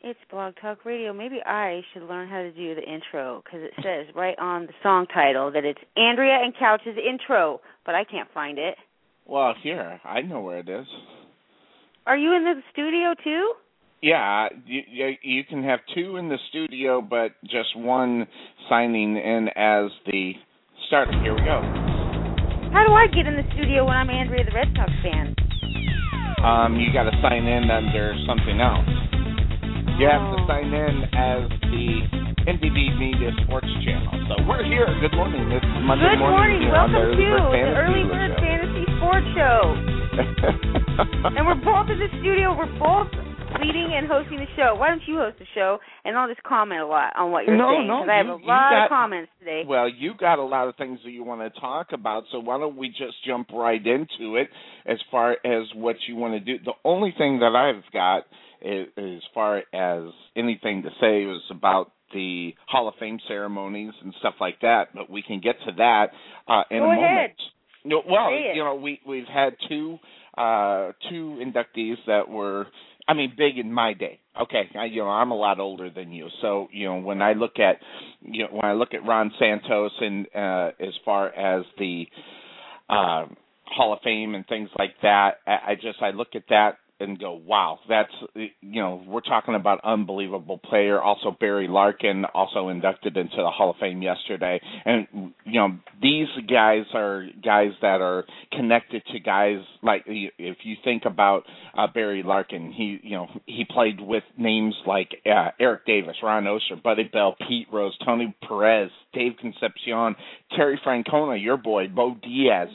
It's Blog Talk Radio. Maybe I should learn how to do the intro because it says right on the song title that it's Andrea and Couch's intro, but I can't find it. Well, here, I know where it is. Are you in the studio too? Yeah, you can have two in the studio, but just one signing in as the starter. Here we go. How do I get in the studio when I'm Andrea the Red Sox fan? You got to sign in under something else. You have to sign in as the NDB Media Sports Channel. So we're here. Good morning. It's Monday morning. Good morning. Welcome to the Early Bird Fantasy Sports Show. And we're both in the studio. We're both leading and hosting the show. Why don't you host the show and I'll just comment a lot on what you're saying? Because I have a lot of comments today. Well, you got a lot of things that you want to talk about, so why don't we just jump right into it as far as what you want to do. The only thing that I've got as far as anything to say is about the Hall of Fame ceremonies and stuff like that, but we can get to that in a moment. Go ahead. No, well, we've had two inductees that were, big in my day. Okay, I'm a lot older than you, so when I look at Ron Santos and as far as the Hall of Fame and things like that, I look at that and go, wow, that's, we're talking about unbelievable player. Also, Barry Larkin, also inducted into the Hall of Fame yesterday. And, these guys are guys that are connected to guys like, if you think about Barry Larkin, he played with names like Eric Davis, Ron Oster, Buddy Bell, Pete Rose, Tony Perez, Dave Concepcion, Terry Francona, your boy, Bo Diaz,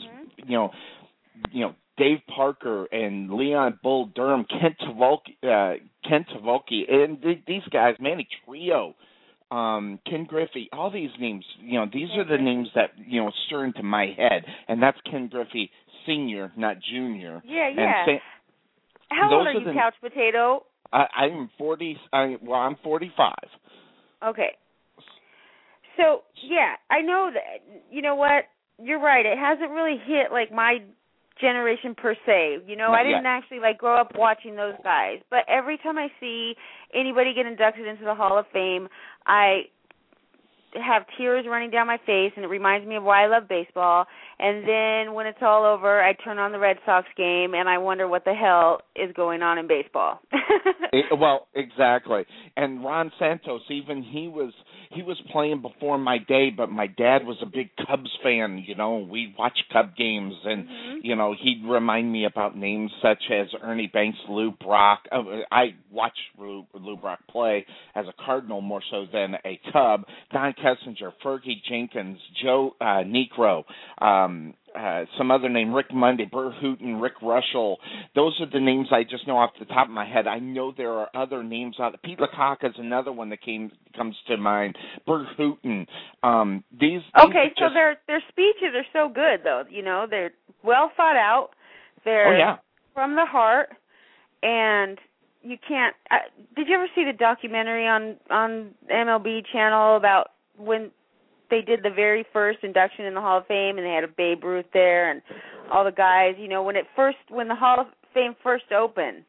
Dave Parker and Leon Bull Durham, Kent Tavoki, and these guys, Manny Trio, Ken Griffey, all these names, these are the names that, stir into my head, and that's Ken Griffey Sr., not Junior. Yeah. How old are you, Couch Potato? I'm 40. I'm 45. Okay. So, yeah, I know that, you know what, you're right, it hasn't really hit, like, my generation per se. I didn't actually grow up watching those guys, but every time I see anybody get inducted into the Hall of Fame, I have tears running down my face, and it reminds me of why I love baseball. And then when it's all over, I turn on the Red Sox game and I wonder what the hell is going on in baseball. Well, exactly. And Ron Santos, even he was playing before my day, but my dad was a big Cubs fan. We'd watch Cub games, and he'd remind me about names such as Ernie Banks, Lou Brock. I watched Lou Brock play as a Cardinal more so than a Cub. Don Kessinger, Fergie Jenkins, Joe Necro, some other name, Rick Monday, Burr Hooton, Rick Russell. Those are the names I just know off the top of my head. I know there are other names out there. Pete LaCocca is another one that comes to mind. Burr Hooton. So their speeches are so good, though. They're well thought out. They're from the heart, and you can't. Did you ever see the documentary on MLB channel about when they did the very first induction in the Hall of Fame, and they had a Babe Ruth there and all the guys, when the Hall of Fame first opened?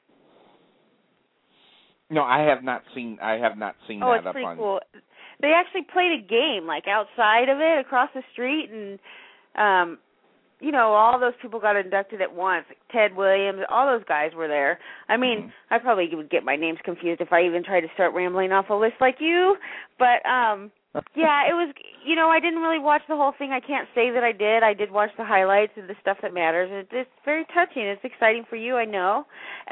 No, I have not seen that. Oh, it's pretty cool. They actually played a game outside of it, across the street, and all those people got inducted at once. Ted Williams, all those guys were there. I probably would get my names confused if I even tried to start rambling off a list like you, but yeah, it was, I didn't really watch the whole thing. I can't say that I did. I did watch the highlights of the stuff that matters. It's very touching. It's exciting for you, I know.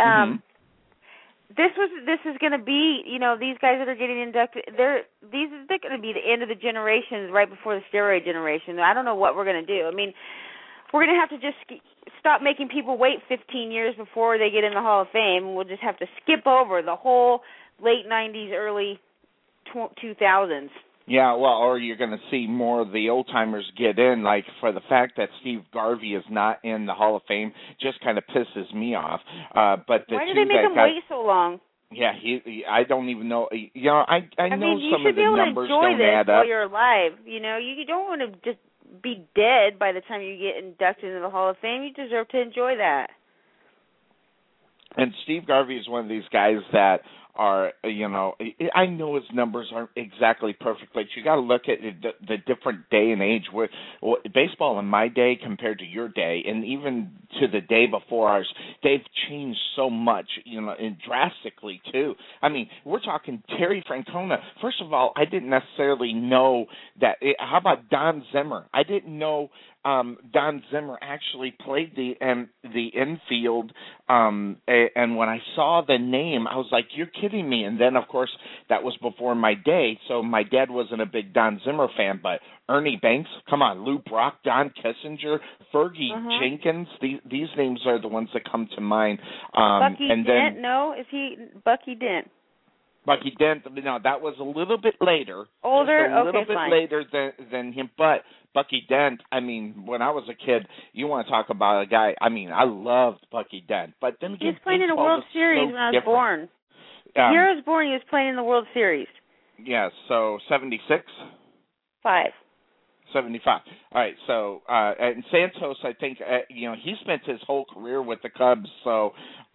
This is going to be, these guys that are getting inducted, they're going to be the end of the generations right before the steroid generation. I don't know what we're going to do. We're going to have to just stop making people wait 15 years before they get in the Hall of Fame. We'll just have to skip over the whole late 90s, early 2000s. Yeah, well, or you're going to see more of the old-timers get in, like for the fact that Steve Garvey is not in the Hall of Fame just kind of pisses me off. But why did they make him wait so long? Yeah, I don't even know. I know some of the numbers don't add up. You should be able to enjoy this while you're alive. You don't want to just be dead by the time you get inducted into the Hall of Fame. You deserve to enjoy that. And Steve Garvey is one of these guys that are, I know his numbers aren't exactly perfect, but you got to look at the different day and age. Where baseball in my day compared to your day, and even to the day before ours, they've changed so much, and drastically too. I mean, we're talking Terry Francona. First of all, I didn't necessarily know that. How about Don Zimmer? I didn't know Don Zimmer actually played the infield, and when I saw the name, I was like, "You're kidding me!" And then, of course, that was before my day, so my dad wasn't a big Don Zimmer fan, but Ernie Banks, come on, Lou Brock, Don Kissinger, Fergie Jenkins, these names are the ones that come to mind. Bucky and Dent? Then, no, is he Bucky Dent? Bucky Dent, no, that was a little bit later. Older? Just a little bit fine. later than him. But Bucky Dent, I mean, when I was a kid, you want to talk about a guy, I mean, I loved Bucky Dent. But then he was playing in a World Series when I was born. The year I was born, he was playing in the World Series. Yeah, so 76? 5. 75. All right, so and Santos, I think, he spent his whole career with the Cubs, so,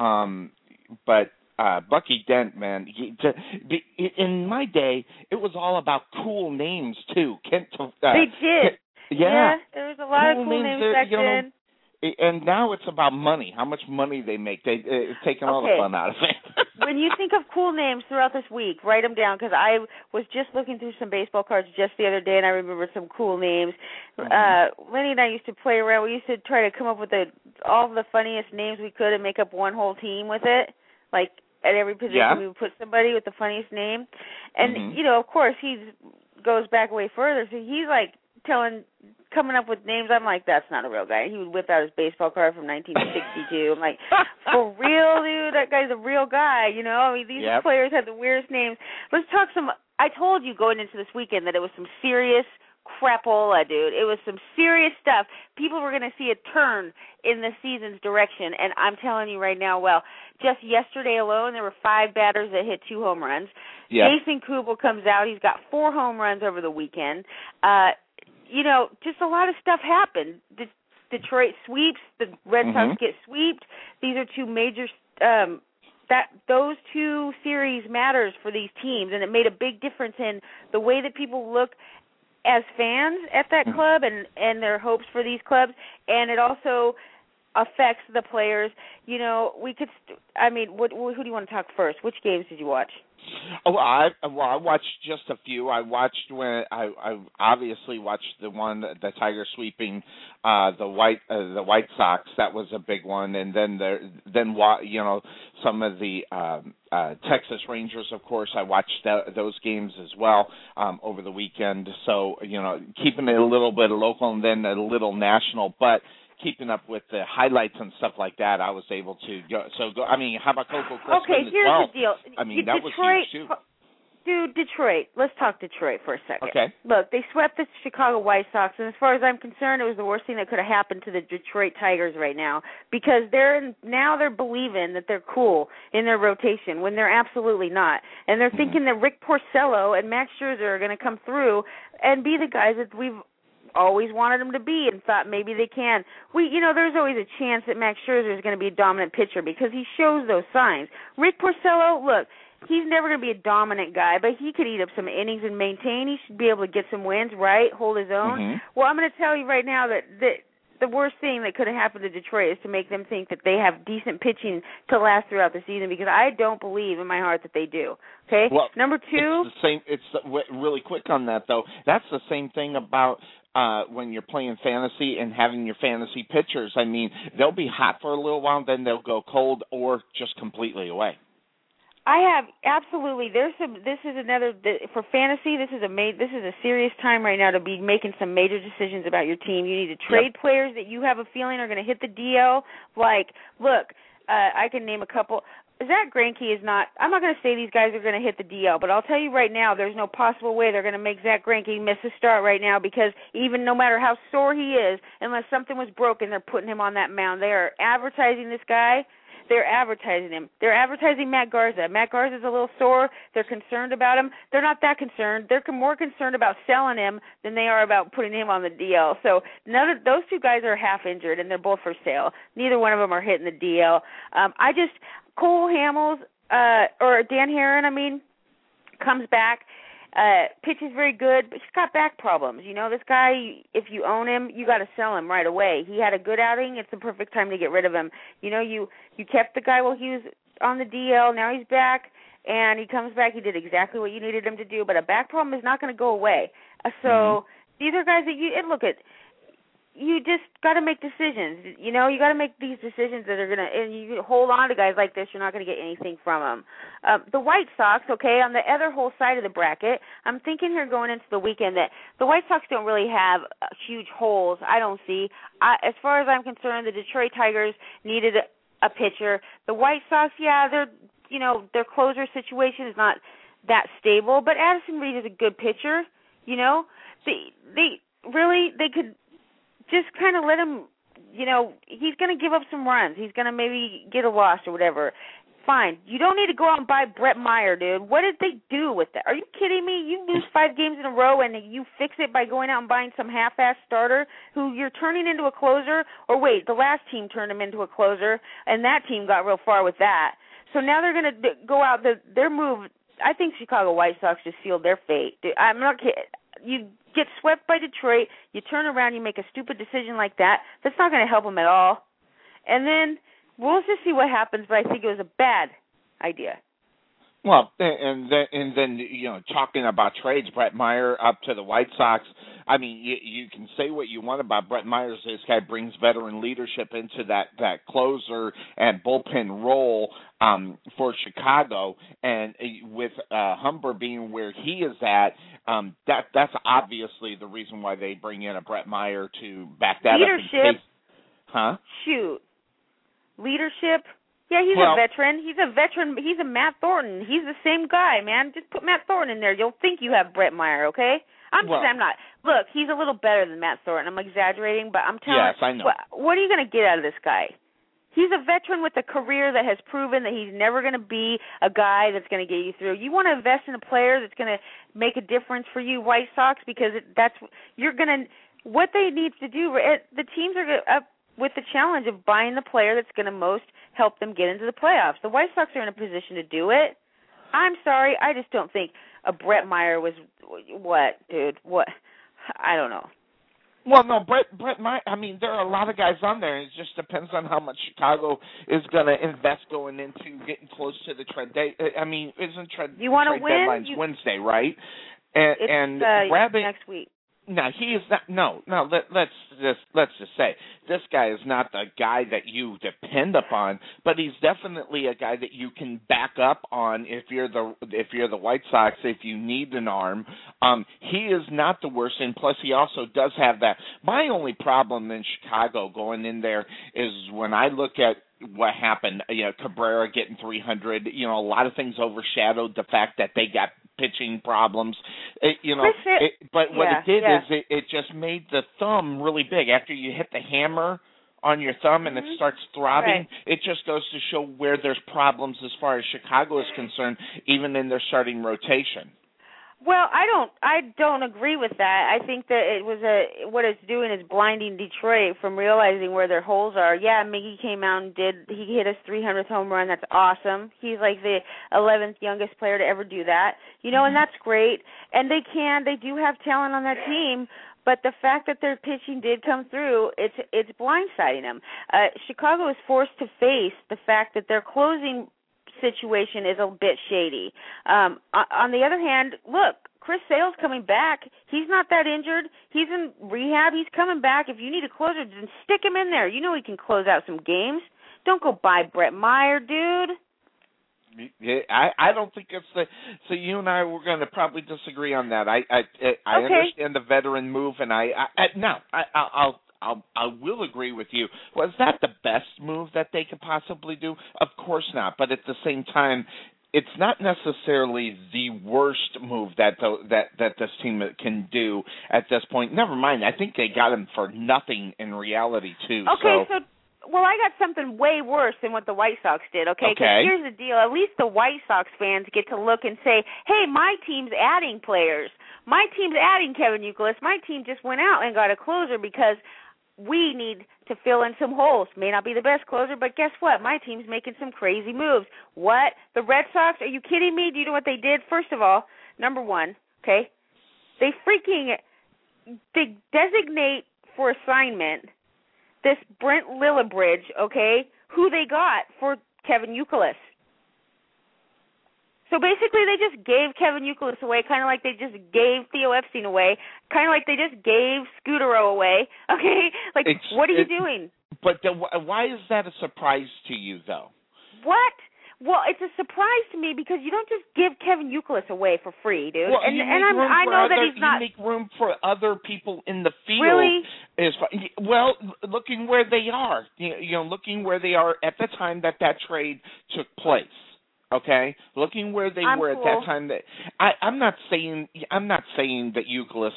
but Bucky Dent, man, in my day, it was all about cool names, too. They did. Yeah, there was a lot of cool names back then. And now it's about money, how much money they make. They've taken all the fun out of it. When you think of cool names throughout this week, write them down, because I was just looking through some baseball cards just the other day, and I remember some cool names. Lenny and I used to play around. We used to try to come up with all the funniest names we could and make up one whole team with it. Like, at every position we would put somebody with the funniest name. And, of course, he goes back way further, so he's like coming up with names. I'm like, that's not a real guy. He would whip out his baseball card from 1962. I'm like, for real, dude? That guy's a real guy, I mean, these players have the weirdest names. Let's talk I told you going into this weekend that it was some serious crapola, dude. It was some serious stuff. People were going to see a turn in the season's direction, and I'm telling you right now, just yesterday alone, there were 5 batters that hit 2 home runs. Yep. Jason Kubel comes out. He's got 4 home runs over the weekend. Just a lot of stuff happened. Detroit sweeps. The Red Sox get sweeped. These are 2 major those 2 series matters for these teams, and it made a big difference in the way that people look as fans at that club and their hopes for these clubs, and it also affects the players. Who do you want to talk first? Which games did you watch? I watched just a few. I watched I obviously watched the one, the Tigers sweeping the White Sox. That was a big one, and then some of the Texas Rangers. Of course, I watched those games as well over the weekend. So keeping it a little bit local and then a little national, but keeping up with the highlights and stuff like that, I was able to go. I mean, how about Coco Crispin as well? Okay, here's the deal. I mean, that was huge, too. Dude, Detroit. Let's talk Detroit for a second. Okay. Look, they swept the Chicago White Sox, and as far as I'm concerned, it was the worst thing that could have happened to the Detroit Tigers right now, because they're believing that they're cool in their rotation when they're absolutely not. And they're thinking that Rick Porcello and Max Scherzer are going to come through and be the guys that we've always wanted them to be and thought maybe they can. There's always a chance that Max Scherzer is going to be a dominant pitcher because he shows those signs. Rick Porcello, look, he's never going to be a dominant guy, but he could eat up some innings and maintain. He should be able to get some wins, right, hold his own. Well, I'm going to tell you right now that the worst thing that could have happened to Detroit is to make them think that they have decent pitching to last throughout the season, because I don't believe in my heart that they do. Okay? Well, number 2. Really quick on that, though. That's the same thing about when you're playing fantasy and having your fantasy pitchers. I mean, they'll be hot for a little while, then they'll go cold or just completely away. I have absolutely. This is another for fantasy. This is a serious time right now to be making some major decisions about your team. You need to trade players that you have a feeling are going to hit the DL. Like, look, I can name a couple. Zach Greinke is not. I'm not going to say these guys are going to hit the DL, but I'll tell you right now, there's no possible way they're going to make Zach Greinke miss a start right now, because even no matter how sore he is, unless something was broken, they're putting him on that mound. They are advertising this guy. They're advertising him. They're advertising Matt Garza. Matt Garza's a little sore. They're concerned about him. They're not that concerned. They're more concerned about selling him than they are about putting him on the DL. So those 2 guys are half injured, and they're both for sale. Neither one of them are hitting the DL. Cole Hamels, or Dan Herron, comes back. Pitches very good, but he's got back problems. This guy, if you own him, you got to sell him right away. He had a good outing. It's the perfect time to get rid of him. You kept the guy while he was on the DL. Now he's back, and he comes back. He did exactly what you needed him to do, but a back problem is not going to go away. So these are guys that you just got to make decisions. You got to make these decisions that are going to, and you hold on to guys like this, you're not going to get anything from them. The White Sox, okay, on the other whole side of the bracket, I'm thinking here going into the weekend that the White Sox don't really have huge holes, I don't see. As far as I'm concerned, the Detroit Tigers needed a pitcher. The White Sox, their closer situation is not that stable, but Addison Reed is a good pitcher, They could just kind of let him, he's going to give up some runs. He's going to maybe get a loss or whatever. Fine. You don't need to go out and buy Brett Meyer, dude. What did they do with that? Are you kidding me? You lose 5 games in a row and you fix it by going out and buying some half-ass starter who you're turning into a closer? Or wait, the last team turned him into a closer, and that team got real far with that. So now they're going to go out. Their move, I think Chicago White Sox just sealed their fate. Dude, I'm not kidding. You get swept by Detroit, you turn around, you make a stupid decision like that. That's not going to help them at all. And then we'll just see what happens, but I think it was a bad idea. Well, and then talking about trades, Brett Meyer up to the White Sox. You can say what you want about Brett Meyer. This guy brings veteran leadership into that closer and bullpen role for Chicago, and with Humber being where he is at, that's obviously the reason why they bring in a Brett Meyer to back that leadership. Huh? Shoot, leadership. Yeah, he's a veteran. He's a veteran. He's a Matt Thornton. He's the same guy, man. Just put Matt Thornton in there. You'll think you have Brett Meyer, okay? I'm not. Look, he's a little better than Matt Thornton. I'm exaggerating, but I'm telling you. Yes, I know. What are you going to get out of this guy? He's a veteran with a career that has proven that he's never going to be a guy that's going to get you through. You want to invest in a player that's going to make a difference for you, White Sox, because what they need to do. The teams are up with the challenge of buying the player that's going to most help them get into the playoffs. The White Sox are in a position to do it. I'm sorry, I just don't think a Brett Meyer was what, dude? What? I don't know. Well, no, Brett Meyer. There are a lot of guys on there. It just depends on how much Chicago is going to invest going into getting close to the trade day. Isn't trade deadline's Wednesday, right? It's next week. No, he is not. No. Let's just say this guy is not the guy that you depend upon, but he's definitely a guy that you can back up on if you're the White Sox. If you need an arm, he is not the worst, and plus he also does have that. My only problem in Chicago going in there is when I look at what happened. Cabrera getting 300. A lot of things overshadowed the fact that they got pitching problems. But what it did is it just made the thumb really big. After you hit the hammer on your thumb and it starts throbbing, it just goes to show where there's problems as far as Chicago is concerned, even in their starting rotation. Well, I don't agree with that. I think that what it's doing is blinding Detroit from realizing where their holes are. Yeah, Miggy came out and he hit his 300th home run. That's awesome. He's like the 11th youngest player to ever do that. And that's great. And they do have talent on that team. But the fact that their pitching did come through, it's blindsiding them. Chicago is forced to face the fact that their closing situation is a bit shady. On the other hand, look, Chris Sale's coming back. He's not that injured. He's in rehab. He's coming back. If you need a closer, then stick him in there. He can close out some games. Don't go buy Brett Meyer, dude. I don't think it's so you and I were going to probably disagree on that. I understand the veteran move, and I will agree with you. Was that the best move that they could possibly do? Of course not. But at the same time, it's not necessarily the worst move that this team can do at this point. Never mind. I think they got him for nothing in reality too. Okay, well, I got something way worse than what the White Sox did, okay? Because here's the deal. At least the White Sox fans get to look and say, hey, my team's adding players. My team's adding Kevin Youkilis. My team just went out and got a closer because we need to fill in some holes. May not be the best closer, but guess what? My team's making some crazy moves. What? The Red Sox? Are you kidding me? Do you know what they did? First of all, number one, okay, they designate for assignment this Brent Lillibridge, okay, who they got for Kevin Youkilis. So basically they just gave Kevin Youkilis away, kind of like they just gave Theo Epstein away, kind of like they just gave Scutaro away, okay? Like, what are you doing? But why is that a surprise to you, though? What? Well, it's a surprise to me because you don't just give Kevin Youkilis away for free, dude. Well, I know that he's not. You make room for other people in the field. Really? Well, looking where they are, looking where they are at the time that trade took place. Okay, looking where they were at that time. That I'm not saying that Youkilis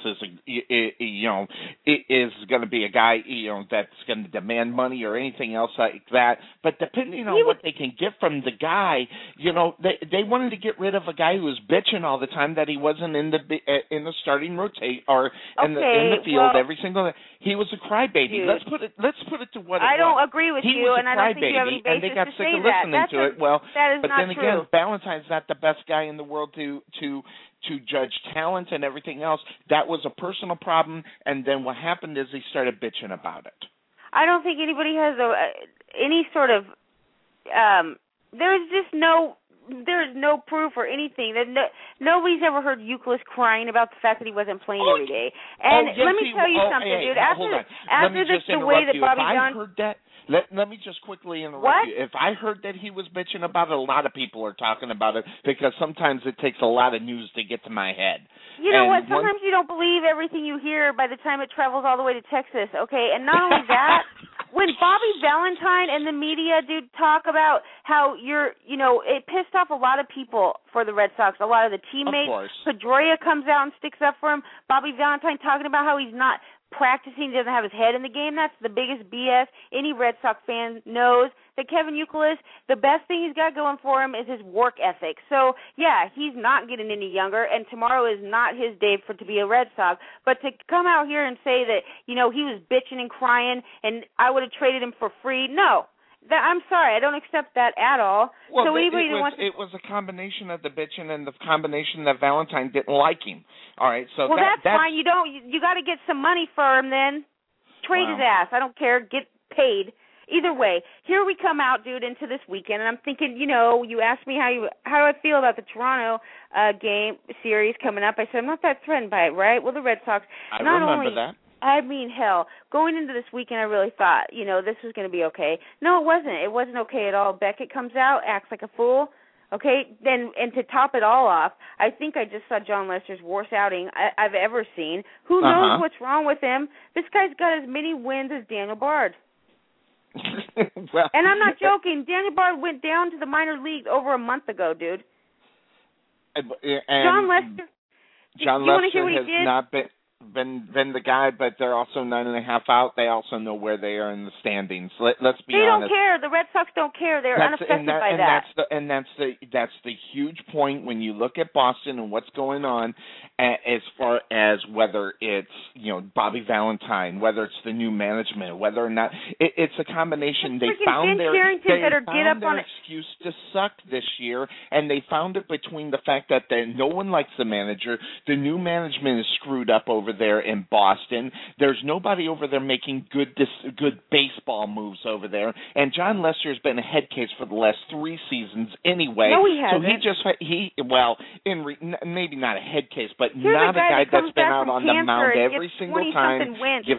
is going to be a guy that's going to demand money or anything else like that. But depending on what they can get from the guy, they wanted to get rid of a guy who was bitching all the time that he wasn't in the starting rotate or in the field every single day. He was a crybaby. Dude, let's put it to what I it don't was. agree with he you, was and I don't think you have any basis and they got to sick say of listening that. to it. Well, that is but not then true. again, Valentine's not the best guy in the world to judge talent and everything else. That was a personal problem, and then what happened is he started bitching about it. I don't think anybody has any sort of. There's no proof or anything. Nobody's ever heard Youkilis crying about the fact that he wasn't playing every day. And yes, let me tell you something, dude. After the way that Bobby John. Heard that. Let me just quickly interrupt you. If I heard that he was bitching about it, a lot of people are talking about it because sometimes it takes a lot of news to get to my head. You know what? Sometimes you don't believe everything you hear by the time it travels all the way to Texas, okay? And not only that, when Bobby Valentine and the media, dude, talk about how it pissed off a lot of people for the Red Sox, a lot of the teammates. Of course. Pedroia comes out and sticks up for him. Bobby Valentine talking about how he's not practicing, doesn't have his head in the game. That's the biggest BS. Any Red Sox fan knows that Kevin Youkilis, the best thing he's got going for him is his work ethic. So, yeah, he's not getting any younger, and tomorrow is not his day to be a Red Sox. But to come out here and say that, he was bitching and crying and I would have traded him for free, no. I'm sorry, I don't accept that at all. Well, so it was a combination of the bitching and the combination that Valentine didn't like him. All right, so that's fine. You got to get some money for him then. Trade his ass. I don't care. Get paid. Either way, here we come out, dude, into this weekend, and I'm thinking, you asked me how do I feel about the Toronto game series coming up. I said I'm not that threatened by it, right? Well, the Red Sox. I remember that. I mean, hell, going into this weekend, I really thought, this was going to be okay. No, it wasn't. It wasn't okay at all. Beckett comes out, acts like a fool, okay? And to top it all off, I think I just saw John Lester's worst outing I've ever seen. Who knows what's wrong with him? This guy's got as many wins as Daniel Bard. Well, and I'm not joking. Daniel Bard went down to the minor leagues over a month ago, dude. And John Lester. John Lester has not been the guy, but they're also 9.5 out. They also know where they are in the standings. Let's be honest. They don't care. The Red Sox don't care. They're unaffected by that. That's the huge point when you look at Boston and what's going on, as far as whether it's Bobby Valentine, whether it's the new management, whether or not it's a combination. They found their excuse to suck this year, and they found it between the fact that no one likes the manager, the new management is screwed up over there in Boston. There's nobody over there making good baseball moves over there, and John Lester has been a head case for the last 3 seasons anyway. No, he hasn't. So maybe not a head case, but Here's not a guy that's been out on the mound every single time.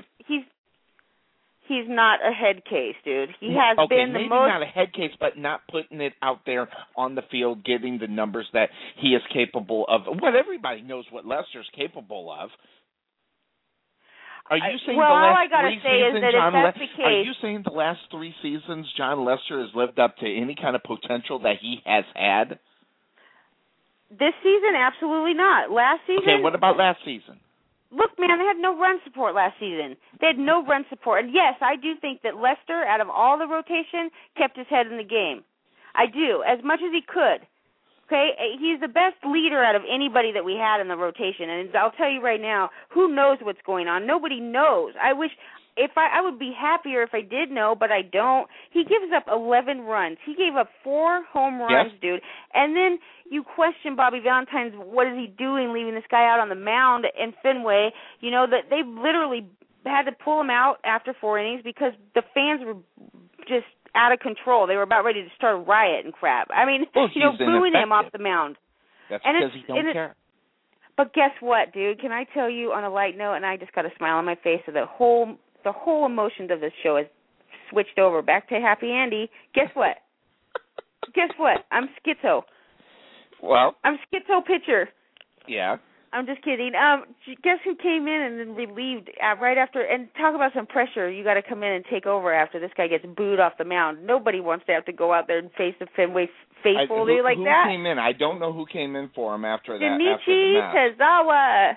He's not a head case, dude. He has been the maybe most. Not a head case, but not putting it out there on the field, getting the numbers that he is capable of. What everybody knows what Lester's capable of. Are you saying the last 3 seasons, are you saying the last 3 seasons John Lester has lived up to any kind of potential that he has had? This season, absolutely not. Last season. Okay, what about last season? Look, man, they had no run support last season. They had no run support. And yes, I do think that Lester, out of all the rotation, kept his head in the game. I do, as much as he could. Okay, he's the best leader out of anybody that we had in the rotation. And I'll tell you right now, who knows what's going on? Nobody knows. I wish if I would be happier if I did know, but I don't. He gives up 11 runs. He gave up 4 home runs, dude. And then you question Bobby Valentine's, what is he doing leaving this guy out on the mound in Fenway? You know, that they literally had to pull him out after 4 innings because the fans were just out of control. They were about ready to start a riot and crap. I mean, booing him off the mound. That's because he don't care. But guess what, dude? Can I tell you on a light note, and I just got a smile on my face, so the whole emotions of this show has switched over back to Happy Andy. Guess what? Guess what? I'm schizo. Well, I'm schizo pitcher. Yeah. I'm just kidding. Guess who came in and then relieved right after? And talk about some pressure. You got to come in and take over after this guy gets booed off the mound. Nobody wants to have to go out there and face the Fenway faithful like that. Who came in? I don't know who came in for him after that. Junichi Tazawa.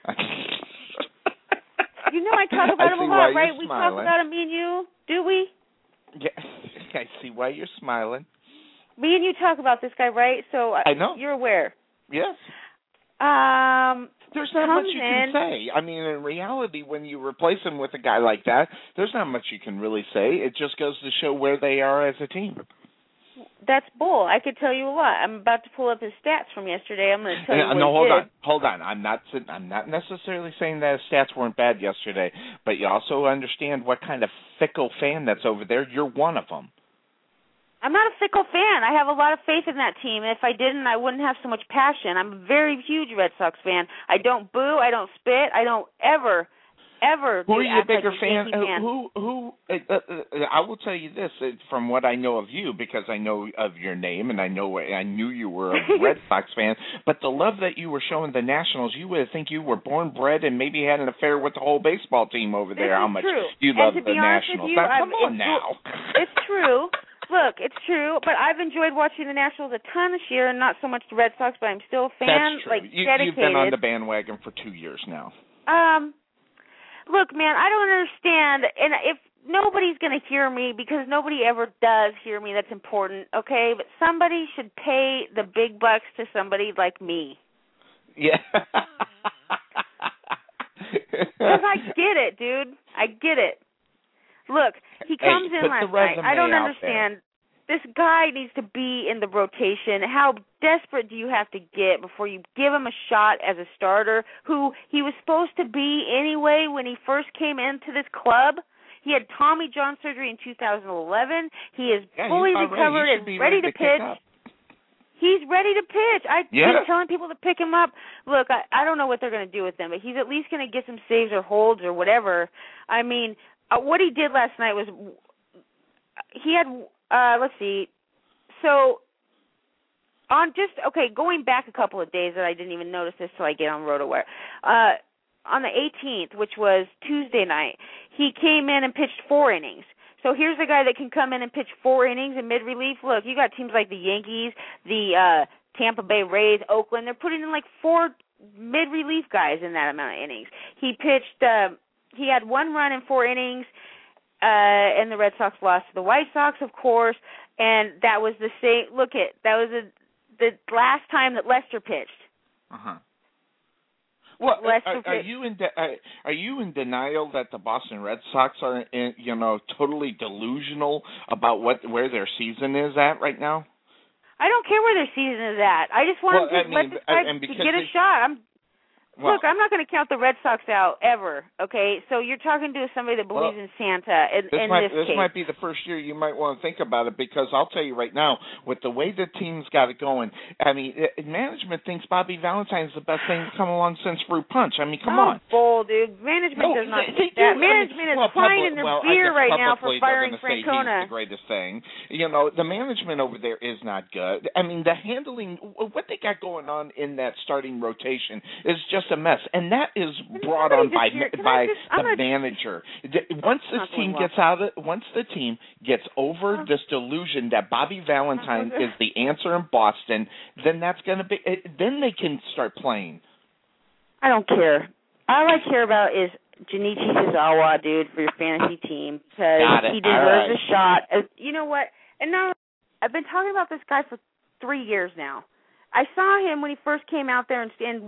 You know I talk about him a lot, right? We talk about him, me and you. Do we? Yeah. I see why you're smiling. Me and you talk about this guy, right? So I know. You're aware. Yes. There's not much you can say. I mean, in reality, when you replace him with a guy like that, there's not much you can really say. It just goes to show where they are as a team. That's bull. I could tell you a lot. I'm about to pull up his stats from yesterday. I'm going to tell you what he did. Hold on. I'm not necessarily saying that his stats weren't bad yesterday, but you also understand what kind of fickle fan that's over there. You're one of them. I'm not a fickle fan. I have a lot of faith in that team, and if I didn't, I wouldn't have so much passion. I'm a very huge Red Sox fan. I don't boo. I don't spit. I don't ever Who are you a bigger fan? Who? I will tell you this from what I know of you, because I know of your name, and I knew you were a Red Sox fan. But the love that you were showing the Nationals, you would think you were born bred and maybe had an affair with the whole baseball team over there. How much you love the Nationals? Come on now. It's true. Look, it's true, but I've enjoyed watching the Nationals a ton this year, and not so much the Red Sox, but I'm still a fan. That's true. Dedicated. You've been on the bandwagon for 2 years now. Look, man, I don't understand, and if nobody's going to hear me, because nobody ever does hear me, that's important, okay? But somebody should pay the big bucks to somebody like me. Yeah. Because I get it, dude. I get it. Look, he comes in last night. I don't understand. This guy needs to be in the rotation. How desperate do you have to get before you give him a shot as a starter, who he was supposed to be anyway when he first came into this club? He had Tommy John surgery in 2011. He is fully recovered and ready to pitch. He's ready to pitch. I've been telling people to pick him up. Look, I don't know what they're going to do with him, but he's at least going to get some saves or holds or whatever. I mean, what he did last night was he had, let's see, so going back a couple of days that I didn't even notice this till I get on RotoWire. On the 18th, which was Tuesday night, he came in and pitched 4 innings. So here's a guy that can come in and pitch 4 innings in mid-relief. Look, you got teams like the Yankees, the Tampa Bay Rays, Oakland. They're putting in like 4 mid-relief guys in that amount of innings. He pitched, he had 1 run in 4 innings, and the Red Sox lost to the White Sox, of course, and that was the same. That was the last time that Lester pitched. Uh-huh. Well, are you in denial that the Boston Red Sox are, totally delusional about where their season is at right now? I don't care where their season is at. I just want to let this guy to get a shot. Look, I'm not going to count the Red Sox out ever, okay? So you're talking to somebody that believes in Santa in this case. This might be the first year you might want to think about it, because I'll tell you right now, with the way the team's got it going, I mean, management thinks Bobby Valentine's the best thing to come along since Fruit Punch. I mean, come on. Bull, dude. Management does not think that. Management is crying in their beer right now for firing Francona. He's the greatest thing. The management over there is not good. I mean, the handling, what they got going on in that starting rotation is just a mess, and that is brought on by the manager. Once the team gets over this delusion that Bobby Valentine is the answer in Boston, then that's going to be. Then they can start playing. I don't care. All I care about is Junichi Tazawa, dude, for your fantasy team, because he deserves a shot. You know what? And now I've been talking about this guy for 3 years now. I saw him when he first came out there and was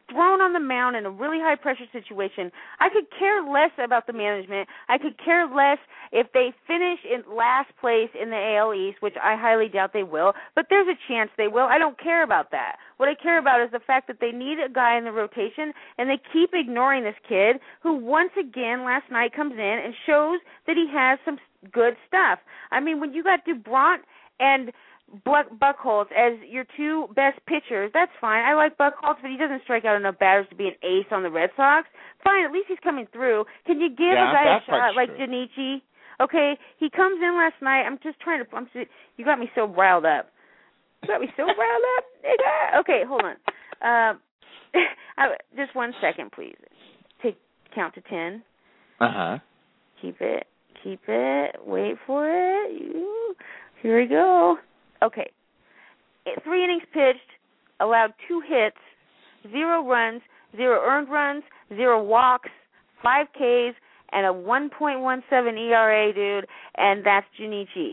thrown on the mound in a really high-pressure situation. I could care less about the management. I could care less if they finish in last place in the AL East, which I highly doubt they will, but there's a chance they will. I don't care about that. What I care about is the fact that they need a guy in the rotation, and they keep ignoring this kid who once again last night comes in and shows that he has some good stuff. I mean, when you got DuBront and Buchholz as your two best pitchers, that's fine. I like Buchholz, but he doesn't strike out enough batters to be an ace on the Red Sox. Fine, at least he's coming through. Can you give a guy a shot like Junichi? Okay, he comes in last night. I'm just trying to. You got me so riled up. Nigga. Okay, hold on. Just 1 second, please. Count to 10. Keep it. Wait for it. Here we go. Okay. 3 innings pitched, allowed 2 hits, 0 runs, 0 earned runs, 0 walks, 5 Ks, and a 1.17 ERA, dude, and that's Junichi.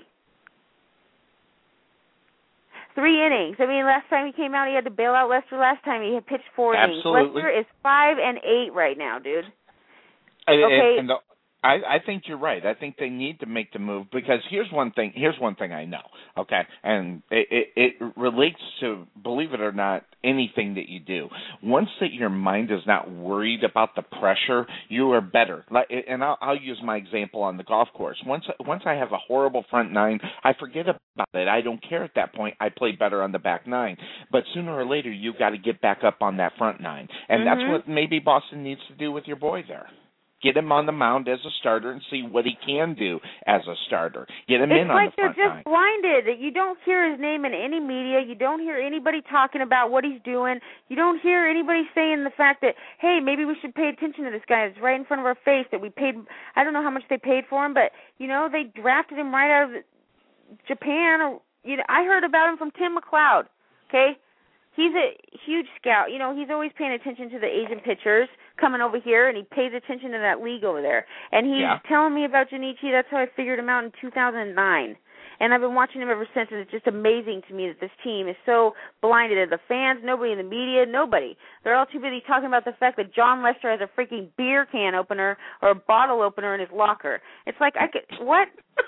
3 innings. I mean, last time he came out, he had to bail out Lester. Last time he had pitched 4 innings. Lester is 5-8 right now, dude. Okay. And I think you're right. I think they need to make the move because here's one thing I know, okay? And it relates to, believe it or not, anything that you do. Once that your mind is not worried about the pressure, you are better. And I'll use my example on the golf course. Once I have a horrible front 9, I forget about it. I don't care at that point. I play better on the back 9. But sooner or later, you got to get back up on that front 9. And that's what maybe Boston needs to do with your boy there. Get him on the mound as a starter and see what he can do as a starter. Get him in on the front nine. It's like they're just blinded. You don't hear his name in any media. You don't hear anybody talking about what he's doing. You don't hear anybody saying the fact that, hey, maybe we should pay attention to this guy. It's right in front of our face that we paid. I don't know how much they paid for him, but, they drafted him right out of Japan. Or I heard about him from Tim McLeod, okay? He's a huge scout. He's always paying attention to the Asian pitchers coming over here, and he pays attention to that league over there. And he's telling me about Junichi. That's how I figured him out in 2009. And I've been watching him ever since, and it's just amazing to me that this team is so blinded. The fans, nobody in the media, nobody. They're all too busy talking about the fact that John Lester has a freaking beer can opener or a bottle opener in his locker. It's like, what?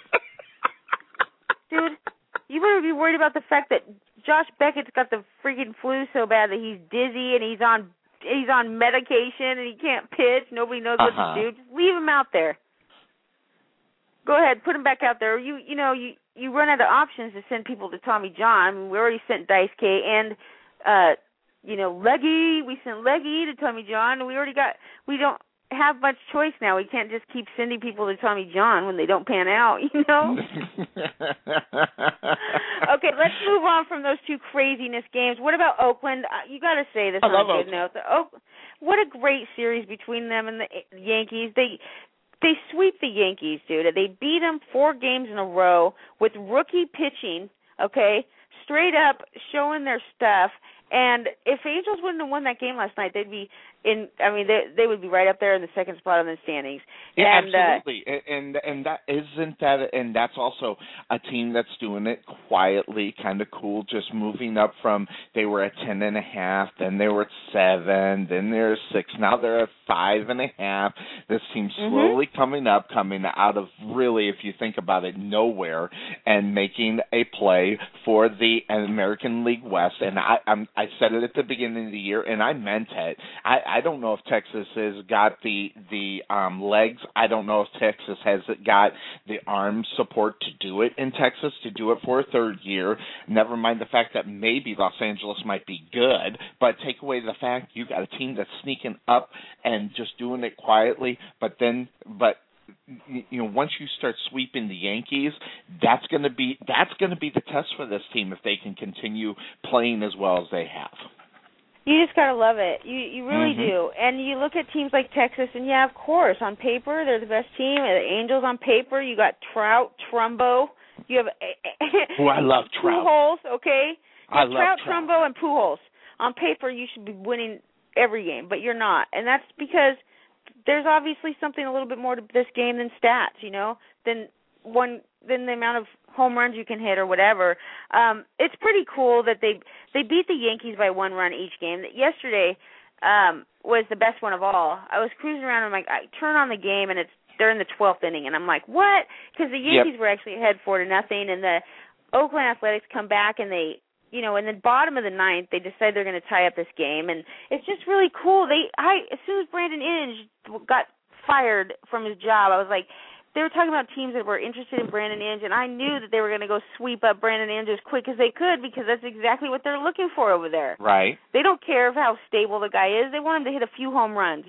Dude, you better be worried about the fact that Josh Beckett's got the freaking flu so bad that he's dizzy and he's on medication and he can't pitch. Nobody knows what to do. Just leave him out there. Go ahead, put him back out there. You run out of options to send people to Tommy John. I mean, we already sent Dice K and Leggy. We sent Leggy to Tommy John. And we don't have much choice now. We can't just keep sending people to Tommy John when they don't pan out, Okay, let's move on from those two craziness games. What about Oakland? You got to say this on a good note. What a great series between them and the Yankees. They sweep the Yankees, dude. They beat them 4 games in a row with rookie pitching, okay, straight up showing their stuff. And if Angels wouldn't have won that game last night, they'd be they would be right up there in the second spot on the standings. Yeah, absolutely. And that's also a team that's doing it quietly, kind of cool, just moving up from, they were at 10.5, then they were at 7, then they're at 6, now they're at 5.5. This team's slowly coming out of really, if you think about it, nowhere, and making a play for the American League West. And I said it at the beginning of the year, and I meant it. I don't know if Texas has got the legs. I don't know if Texas has got the arm support to do it in Texas, to do it for a third year. Never mind the fact that maybe Los Angeles might be good, but take away the fact you got a team that's sneaking up and just doing it quietly, but once you start sweeping the Yankees, that's going to be the test for this team if they can continue playing as well as they have. You just got to love it. You really do. And you look at teams like Texas, and yeah, of course, on paper, they're the best team. The Angels on paper, you got Trout, Trumbo. You have I love Trout. Pujols, okay? I love Trout, Trumbo, and Pujols. On paper, you should be winning every game, but you're not. And that's because there's obviously something a little bit more to this game than stats, than the amount of home runs you can hit or whatever. It's pretty cool that they beat the Yankees by 1 run each game. Yesterday, was the best one of all. I was cruising around, and I turn on the game, and they're in the 12th inning, and I'm like, what? Because the Yankees were actually ahead 4-0, and the Oakland Athletics come back, and they, in the bottom of the ninth, they decide they're going to tie up this game, and it's just really cool. As soon as Brandon Inge got fired from his job, I was like, they were talking about teams that were interested in Brandon Inge, and I knew that they were going to go sweep up Brandon Inge as quick as they could because that's exactly what they're looking for over there. Right. They don't care how stable the guy is. They want him to hit a few home runs,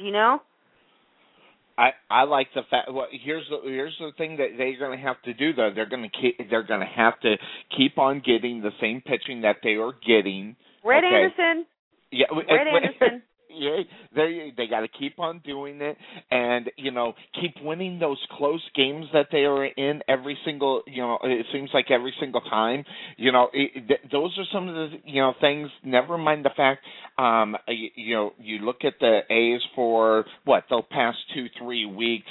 I like the fact. Well, here's the thing that they're going to have to do though. They're going to have to keep on getting the same pitching that they are getting. Brett Anderson. Yeah, Brett Anderson. Yeah, they got to keep on doing it, and keep winning those close games that they are in every single. It seems like every single time. Those are some of the things. Never mind the fact. You look at the A's for what the past 2-3 weeks.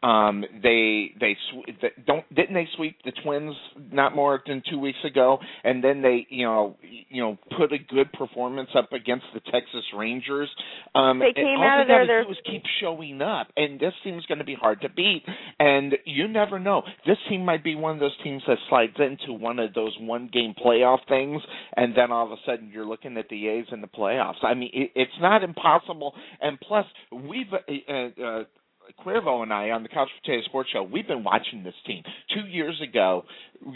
Didn't they sweep the Twins not more than 2 weeks ago, and then they put a good performance up against the Texas Rangers. They came out of there. All they got to do is keep showing up, and this team's going to be hard to beat. And you never know. This team might be one of those teams that slides into one of those one-game playoff things, and then all of a sudden you're looking at the A's in the playoffs. I mean, it's not impossible. And plus, we've Cuervo and I on the Couch Potato Sports Show, we've been watching this team. 2 years ago,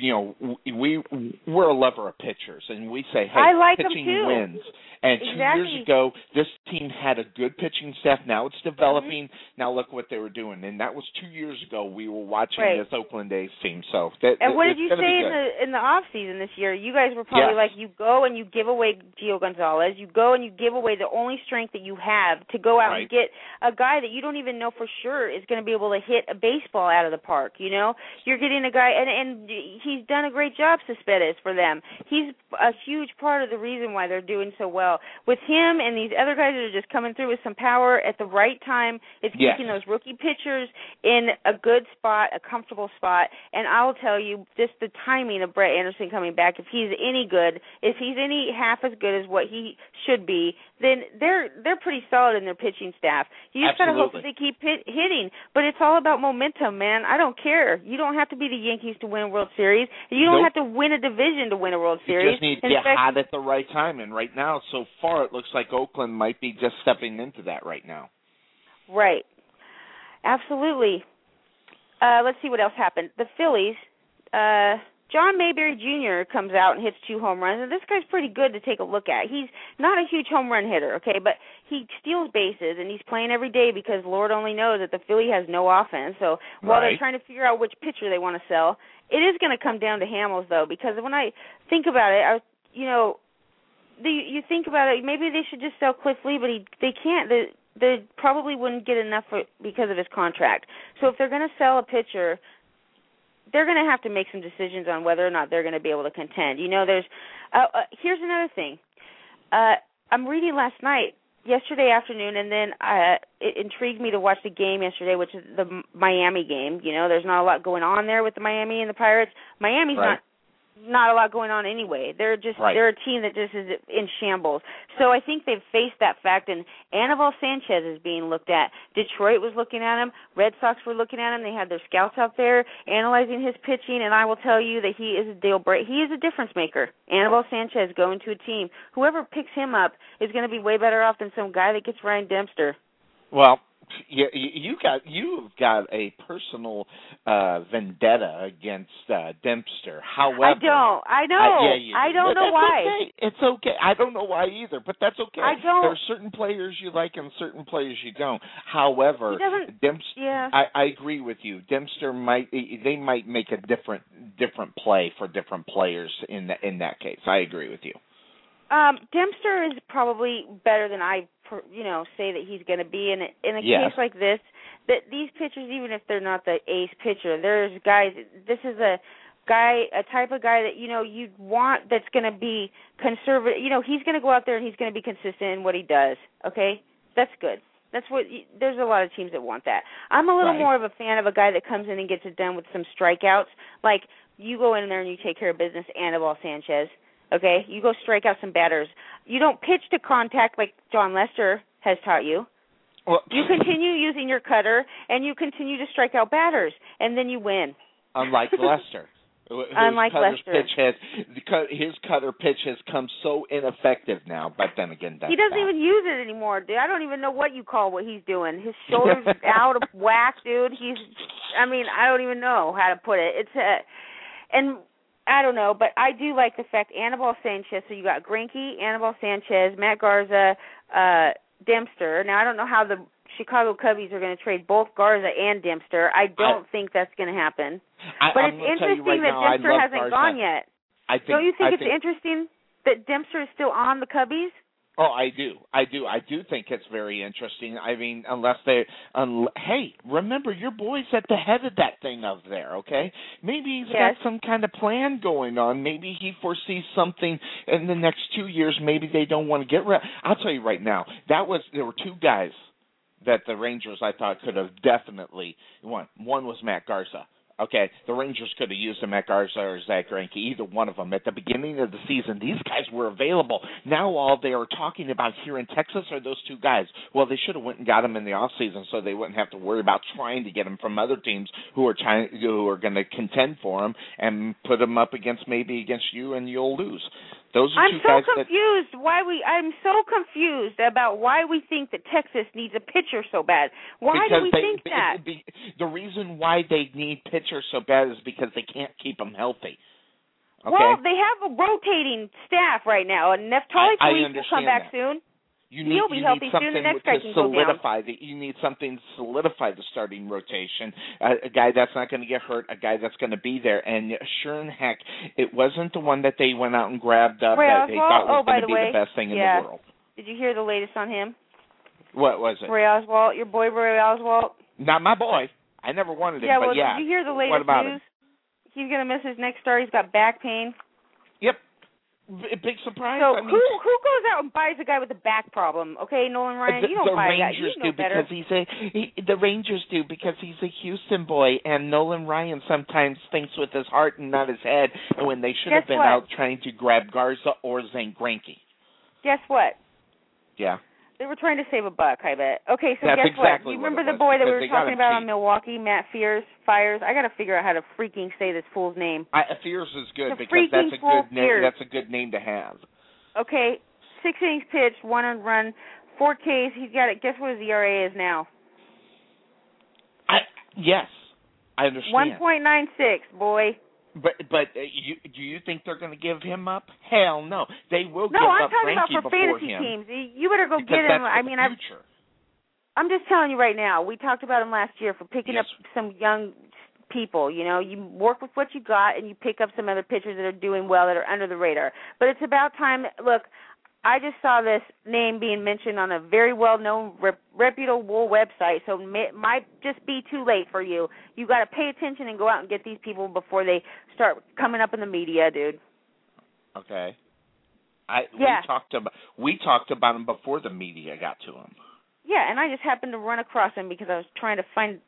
we're a lover of pitchers, and we say, hey, I like pitching them too. wins. And exactly. 2 years ago, this team had a good pitching staff. Now it's developing. Mm-hmm. Now look what they were doing. And that was 2 years ago. We were watching this Oakland A's team. So and what did you say in the off season this year? You guys were probably like, you go and you give away Gio Gonzalez. You go and you give away the only strength that you have to go out and get a guy that you don't even know for sure is going to be able to hit a baseball out of the park. You're getting a guy, and he's done a great job, Cespedes, for them. He's a huge part of the reason why they're doing so well. With him and these other guys that are just coming through with some power at the right time, it's keeping those rookie pitchers in a good spot, a comfortable spot. And I'll tell you, just the timing of Brett Anderson coming back, if he's any good, if he's any half as good as what he should be, then they're pretty solid in their pitching staff. You just got to hope that they keep hitting. But it's all about momentum, man. I don't care. You don't have to be the Yankees to win a World Series. You don't have to win a division to win a World Series. You just need to get hot at the right time. And right now, so far, it looks like Oakland might be just stepping into that right now. Right. Absolutely. Let's see what else happened. The Phillies, John Mayberry Jr. comes out and hits 2 home runs, and this guy's pretty good to take a look at. He's not a huge home run hitter, okay, but he steals bases, and he's playing every day because Lord only knows that the Philly has no offense. So while they're trying to figure out which pitcher they want to sell, it is going to come down to Hamels, though, because when I think about it, you think about it, maybe they should just sell Cliff Lee, but they can't. They probably wouldn't get enough because of his contract. So if they're going to sell a pitcher, they're going to have to make some decisions on whether or not they're going to be able to contend. There's here's another thing. I'm reading yesterday afternoon, and then it intrigued me to watch the game yesterday, which is the Miami game. There's not a lot going on there with the Miami and the Pirates. Miami's not a lot going on anyway. They're a team that just is in shambles. So I think they've faced that fact, and Anibal Sanchez is being looked at. Detroit was looking at him. Red Sox were looking at him. They had their scouts out there analyzing his pitching, and I will tell you that he is a deal breaker. He is a difference maker. Anibal Sanchez going to a team. Whoever picks him up is going to be way better off than some guy that gets Ryan Dempster. Well, you've got a personal vendetta against Dempster. However, I know. I don't know why. Okay. It's okay. I don't know why either, but that's okay. I don't. There are certain players you like and certain players you don't. However, Dempster. Yeah. I agree with you. Dempster might make a different play for different players in that case. I agree with you. Dempster is probably better than I say that he's going to be in a case like this. That these pitchers, even if they're not the ace pitcher, there's guys. This is a type of guy that you'd want that's going to be conservative. He's going to go out there and he's going to be consistent in what he does. Okay, that's good. There's a lot of teams that want that. I'm a little more of a fan of a guy that comes in and gets it done with some strikeouts. Like you go in there and you take care of business. Anibal Sanchez. Okay, you go strike out some batters. You don't pitch to contact like John Lester. has taught you. Well, you continue using your cutter, and you continue to strike out batters, and then you win. Unlike Lester. Unlike Lester. His cutter pitch has come so ineffective now, but then again, he doesn't even use it anymore, dude. I don't even know what you call what he's doing. His shoulder's out of whack, dude. I don't even know how to put it. And I don't know, but I do like the fact Anibal Sanchez, so you got Greinke, Anibal Sanchez, Matt Garza, Dempster. Now, I don't know how the Chicago Cubbies are going to trade both Garza and Dempster. I don't think that's going to happen. But it's interesting that Dempster hasn't gone yet. Don't you think it's interesting that Dempster is still on the Cubbies? Oh, I do. I do think it's very interesting. I mean, hey, remember, your boy's at the head of that thing up there, okay? Maybe he's got some kind of plan going on. Maybe he foresees something in the next 2 years. Maybe they don't want to get rid. I'll tell you right now, there were two guys that the Rangers, I thought, could have definitely won. One was Matt Garza. Okay, the Rangers could have used Matt Garza or Zach Greinke, either one of them. At the beginning of the season, these guys were available. Now all they are talking about here in Texas are those two guys. Well, they should have went and got them in the offseason so they wouldn't have to worry about trying to get them from other teams who are going to contend for them and put them up against you, and you'll lose. Those are two guys confused. I'm so confused about why we think that Texas needs a pitcher so bad. Why do we think that? The reason why they need pitchers so bad is because they can't keep them healthy. Okay? Well, they have a rotating staff right now, and Neftali Feliz will come back soon. He'll be healthy soon. The next guy can go down. You need something to solidify the starting rotation. A guy that's not going to get hurt, a guy that's going to be there. And sure and heck, it wasn't the one that they went out and grabbed up that they thought was going to be the best thing in the world. Did you hear the latest on him? What was it? Ray Oswalt, your boy Ray Oswalt. Not my boy. I never wanted him, but did you hear the latest news? He's going to miss his next start. He's got back pain. Yep. Big surprise. So who goes out and buys a guy with a back problem? Okay, Nolan Ryan, you don't buy a guy. You know better. The Rangers do because he's a Houston boy, and Nolan Ryan sometimes thinks with his heart and not his head, and when they should have been out trying to grab Garza or Zach Greinke. Guess what? Yeah. They were trying to save a buck, I bet. Okay, so That's guess exactly what? You remember the boy that we were talking about on Milwaukee, Matt Fires? I got to figure out how to freaking say this fool's name. Fires is good because that's a good name. That's a good name to have. Okay, 6 innings pitched, 1 earned run, 4 Ks. He's got it. Guess what his ERA is now? Yes, I understand. 1.96, boy. But do you think they're going to give him up? Hell no. They will give up Greinke before him. No, I'm talking about for fantasy teams. You better go get him. I'm just telling you right now. We talked about him last year for picking up some young people. You know, you work with what you got and you pick up some other pitchers that are doing well that are under the radar. But it's about time. Look, I just saw this name being mentioned on a very well-known, reputable website, so it might just be too late for you. You got to pay attention and go out and get these people before they start coming up in the media, dude. Okay. We talked about him before the media got to him. Yeah, and I just happened to run across him because I was trying to find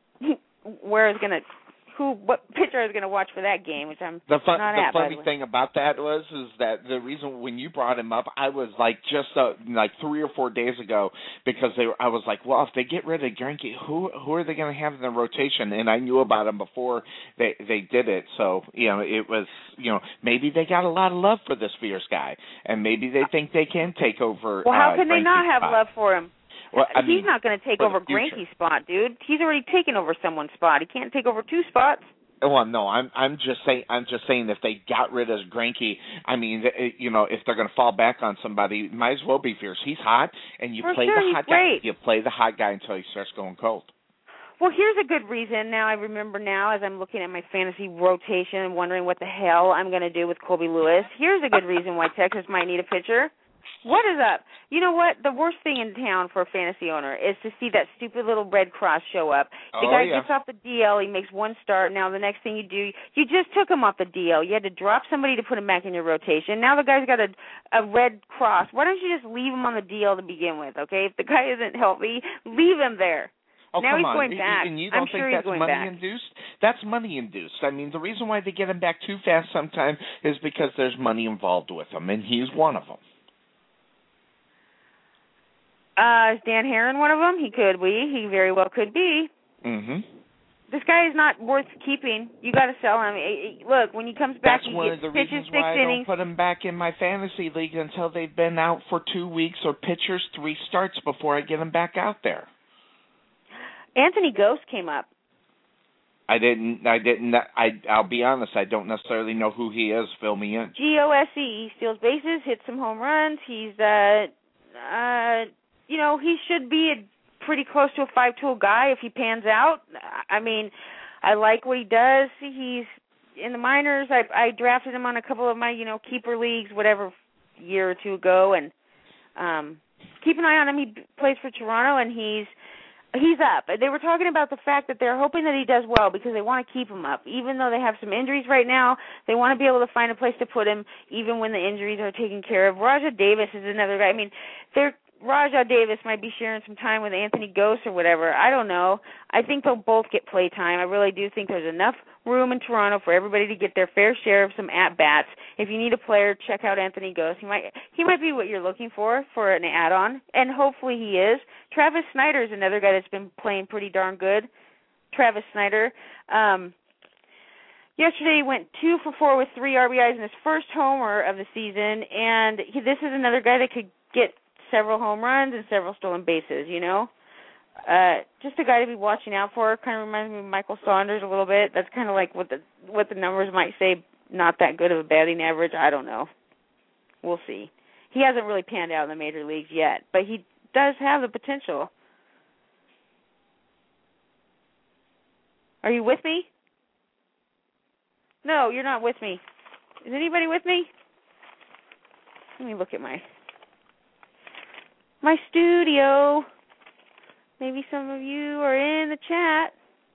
what pitcher I was going to watch for that game, which I'm not at. The funny thing about that is that the reason when you brought him up, I was just 3 or 4 days ago because I was like, well, if they get rid of Greinke, who are they going to have in the rotation? And I knew about him before they did it, so it was maybe they got a lot of love for this Fierce guy, and maybe they think they can take over. Well, how can they not have love for him? Well, he's not going to take over Greinke's spot, dude. He's already taken over someone's spot. He can't take over 2 spots. Well, no, I'm just saying if they got rid of Greinke, if they're going to fall back on somebody, it might as well be Fierce. He's hot, and you play the hot guy. You play the hot guy until he starts going cold. Well, here's a good reason. Now I remember as I'm looking at my fantasy rotation and wondering what the hell I'm going to do with Colby Lewis. Here's a good reason why Texas might need a pitcher. What is up? You know what? The worst thing in town for a fantasy owner is to see that stupid little red cross show up. The guy gets off the DL, he makes 1 start. Now the next thing you do, you just took him off the DL. You had to drop somebody to put him back in your rotation. Now the guy's got a red cross. Why don't you just leave him on the DL to begin with, okay? If the guy isn't healthy, leave him there. Oh, now come he's on. going back. And you don't think that's money-induced? That's money-induced. I mean, the reason why they get him back too fast sometimes is because there's money involved with him, and he's one of them. Is Dan Herron one of them? He could be. He very well could be. Mhm. This guy is not worth keeping. You got to sell him. Look, when he comes back, that's one of the reasons why I don't put him back in my fantasy league until they've been out for 2 weeks or pitchers 3 starts before I get him back out there. Anthony Gose came up. I'll be honest, I don't necessarily know who he is. Fill me in. Gose. He steals bases, hits some home runs. He's he should be pretty close to a 5-tool guy if he pans out. I mean, I like what he does. He's in the minors. I drafted him on a couple of my, keeper leagues, whatever, year or two ago, and keep an eye on him. He plays for Toronto, and he's up. They were talking about the fact that they're hoping that he does well because they want to keep him up. Even though they have some injuries right now, they want to be able to find a place to put him even when the injuries are taken care of. Rajah Davis is another guy. I mean, Rajah Davis might be sharing some time with Anthony Gose or whatever. I don't know. I think they'll both get play time. I really do think there's enough room in Toronto for everybody to get their fair share of some at-bats. If you need a player, check out Anthony Gose. He might be what you're looking for an add-on, and hopefully he is. Travis Snider is another guy that's been playing pretty darn good. Travis Snider. Yesterday he went 2 for 4 with 3 RBIs in his first homer of the season, and this is another guy that could get several home runs and several stolen bases, just a guy to be watching out for. Kind of reminds me of Michael Saunders a little bit. That's kind of like what the numbers might say, not that good of a batting average. I don't know. We'll see. He hasn't really panned out in the major leagues yet, but he does have the potential. Are you with me? No, you're not with me. Is anybody with me? Let me look at my studio. Maybe some of you are in the chat.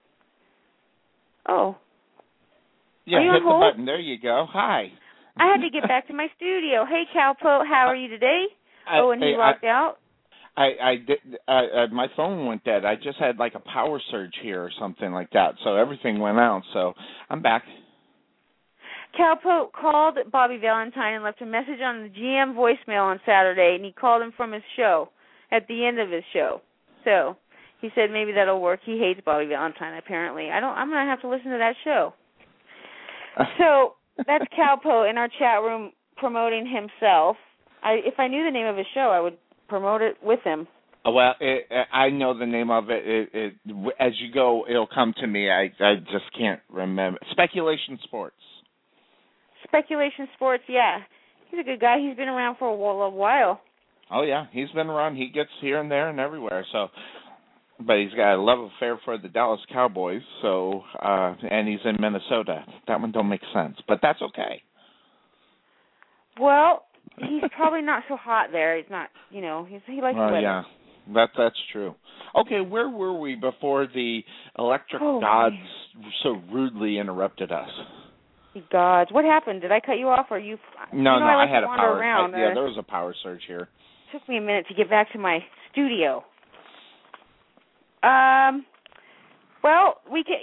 Oh. Yeah, hit the button. There you go. Hi. I had to get back to my studio. Hey, Cowpoke, how are you today? And he logged out? I did. My phone went dead. I just had like a power surge here or something like that, so everything went out. So I'm back. Cowpoke called Bobby Valentine and left a message on the GM voicemail on Saturday, and he called him from his show at the end of his show. So he said maybe that'll work. He hates Bobby Valentine, apparently. I'm going to have to listen to that show. So that's Cowpoke in our chat room promoting himself. If I knew the name of his show, I would promote it with him. Well, I know the name of it. As you go, it'll come to me. I just can't remember. Speculation Sports. Speculation Sports, yeah. He's a good guy. He's been around for a while. Oh, yeah. He's been around. He gets here and there and everywhere. So, but he's got a love affair for the Dallas Cowboys. So, and he's in Minnesota. That one don't make sense, but that's okay. Well, he's probably not so hot there. He's not, he likes weather. Yeah, that's true. Okay, where were we before the electric gods so rudely interrupted us? Gods, what happened? Did I cut you off, or you? No, I had a power. Around, there was a power surge here. It took me a minute to get back to my studio. Well, we can.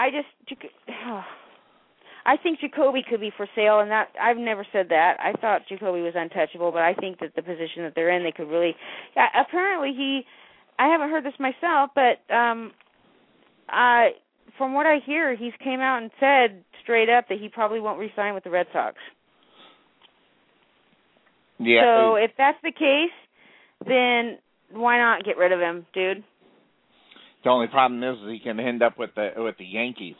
I think Jacoby could be for sale, and that I've never said that. I thought Jacoby was untouchable, but I think that the position that they're in, they could really. Apparently, I haven't heard this myself, but from what I hear, he's came out and said straight up that he probably won't re-sign with the Red Sox. Yeah. So if that's the case, then why not get rid of him, dude? The only problem is he can end up with the Yankees.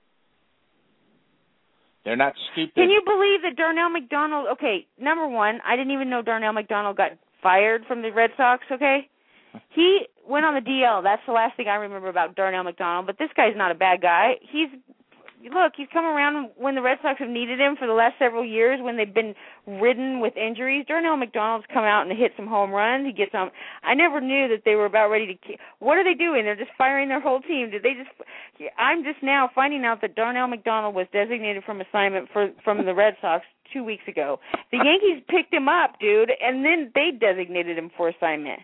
They're not stupid. Can you believe that Darnell McDonald? Okay, number one, I didn't even know Darnell McDonald got fired from the Red Sox. Okay. He went on the DL. That's the last thing I remember about Darnell McDonald. But this guy's not a bad guy. He's come around when the Red Sox have needed him for the last several years when they've been ridden with injuries. Darnell McDonald's come out and hit some home runs. He gets on. I never knew that they were about ready to. What are they doing? They're just firing their whole team. Did they just? I'm just now finding out that Darnell McDonald was designated from assignment from the Red Sox 2 weeks ago. The Yankees picked him up, dude, and then they designated him for assignment.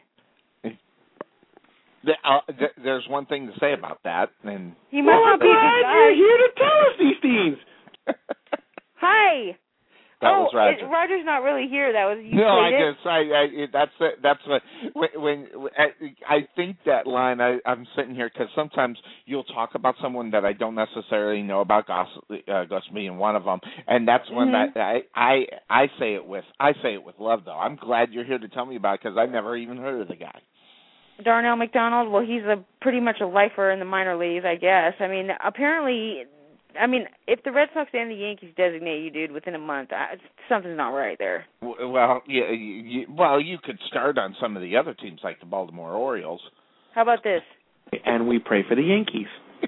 There's one thing to say about that, and he must not be a good guy. You're here to tell us these things. Hi. That was Roger. Roger's not really here. That was you. No, That's it. That's what when I think that line. I'm sitting here because sometimes you'll talk about someone that I don't necessarily know about. Gus being one of them, and that's when that I say it with love. Though I'm glad you're here to tell me about it because I've never even heard of the guy. Darnell McDonald. Well, he's pretty much a lifer in the minor leagues, I guess. I mean, apparently. I mean, if the Red Sox and the Yankees designate you, dude, within a month, something's not right there. Well, yeah, you could start on some of the other teams like the Baltimore Orioles. How about this? And we pray for the Yankees.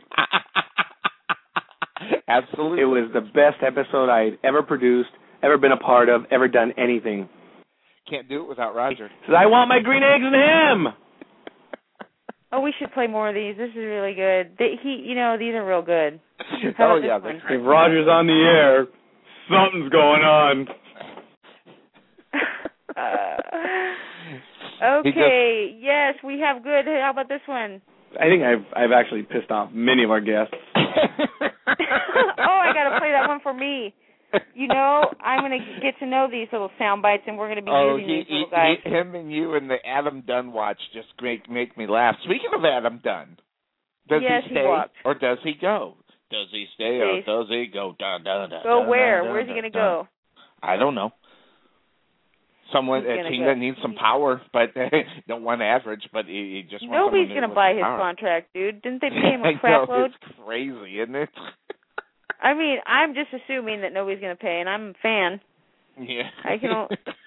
Absolutely. It was the best episode I'd ever produced, ever been a part of, ever done anything. Can't do it without Roger. Says, I want my green eggs and ham. Oh, we should play more of these. This is really good. These are real good. Oh, yeah. If Roger's on the air, something's going on. Okay, yes, we have good. How about this one? I think I've actually pissed off many of our guests. Oh, I got to play that one for me. You know, I'm going to get to know these little sound bites, and we're going to be using these little guys. Him and you and the Adam Dunn watch just make me laugh. Speaking of Adam Dunn, does he stay or does he go? Does he stay or does he go? Go where? Where's he going to go? I don't know. A team that needs some power, but don't want average, but he just wants Nobody's going to buy his contract, dude. Didn't they pay him a crap load? It's crazy, isn't it? I mean, I'm just assuming that nobody's going to pay, and I'm a fan. Yeah. I can.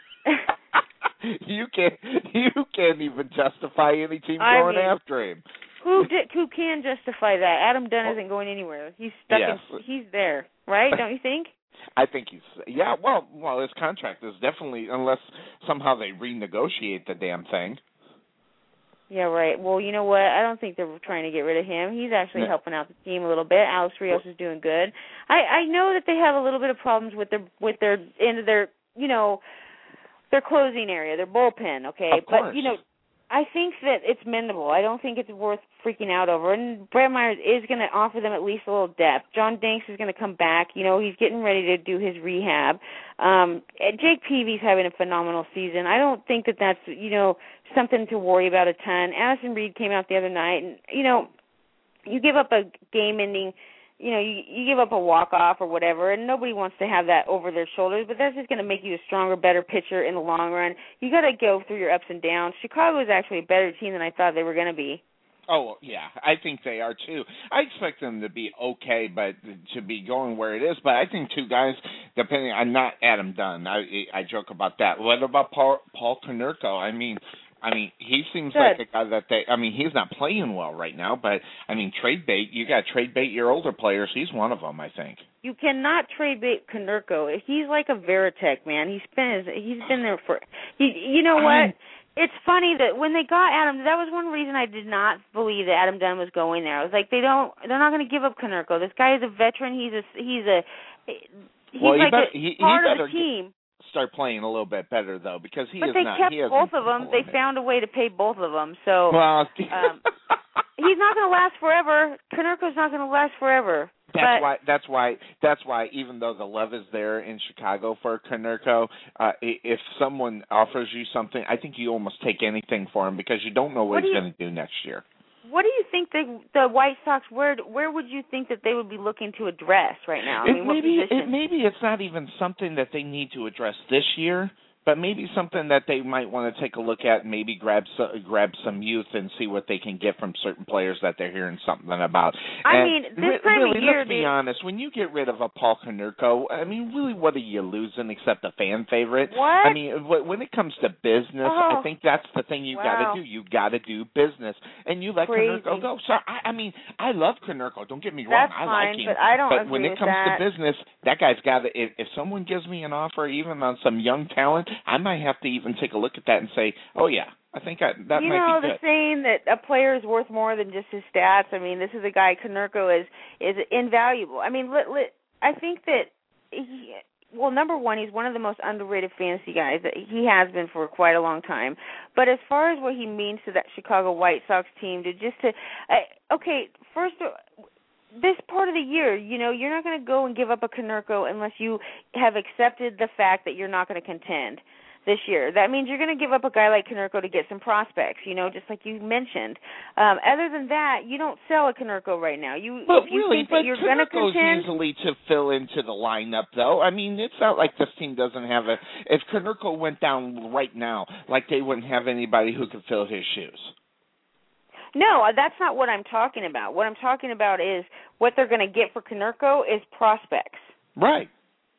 You can't even justify any team going after him. Who can justify that? Adam Dunn isn't going anywhere. He's stuck. He's there, right? Don't you think? I think well, his contract is definitely, unless somehow they renegotiate the damn thing. Yeah, right. Well, you know what? I don't think they're trying to get rid of him. He's actually helping out the team a little bit. Alex Rios is doing good. I know that they have a little bit of problems with their end of their their closing area, their bullpen. Okay, but I think that it's mendable. I don't think it's worth freaking out over. And Brett Myers is going to offer them at least a little depth. John Danks is going to come back. You know, he's getting ready to do his rehab. Jake Peavy's having a phenomenal season. I don't think that that's, something to worry about a ton. Addison Reed came out the other night, and, you give up a game-ending, you give up a walk-off or whatever, and nobody wants to have that over their shoulders, but that's just going to make you a stronger, better pitcher in the long run. You got to go through your ups and downs. Chicago is actually a better team than I thought they were going to be. Oh, yeah, I think they are, too. I expect them to be okay, but to be going where it is. But I think two guys, depending on, not Adam Dunn, I joke about that. What about Paul Konerko? I mean, he seems like a guy that he's not playing well right now, but, trade bait. You got to trade bait your older players. He's one of them, I think. You cannot trade bait Konerko. He's like a Veritek, man. He's been there for, you know what? It's funny that when they got Adam, that was one reason I did not believe that Adam Dunn was going there. I was like, they're not going to give up Konerko. This guy is a veteran. He's part of the team. Start playing a little bit better though, because But they kept both of them. They found a way to pay both of them. So he's not going to last forever. Konerko's not going to last forever. That's why. Even though the love is there in Chicago for Konerko, if someone offers you something, I think you almost take anything for him because you don't know what he's going to do next year. What do you think the White Sox? Where would you think that they would be looking to address right now? Maybe it's not even something that they need to address this year, but maybe something that they might want to take a look at, and maybe grab some youth and see what they can get from certain players that they're hearing something about. This time of year, let's be honest, when you get rid of a Paul Konerko, really, what are you losing except a fan favorite? What? When it comes to business, I think that's the thing you got to do. You got to do business, and you let Konerko go. So, I love Konerko. Don't get me wrong. I like him. But I don't But when it comes to business, that guy's got to, if someone gives me an offer, even on some young talent, I might have to even take a look at that and say, oh, yeah, I think that might be good. The saying that a player is worth more than just his stats, this is a guy, Konerko, is invaluable. I think that number one, he's one of the most underrated fantasy guys. That he has been for quite a long time. But as far as what he means to that Chicago White Sox team, first, this part of the year, you're not going to go and give up a Konerko unless you have accepted the fact that you're not going to contend this year. That means you're going to give up a guy like Konerko to get some prospects, just like you mentioned. Other than that, you don't sell a Konerko right now. If you think that you're going to contend, easily to fill into the lineup, though. I mean, it's not like this team doesn't have a. If Konerko went down right now, like they wouldn't have anybody who could fill his shoes. No, that's not what I'm talking about. What I'm talking about is what they're going to get for Konerko is prospects. Right.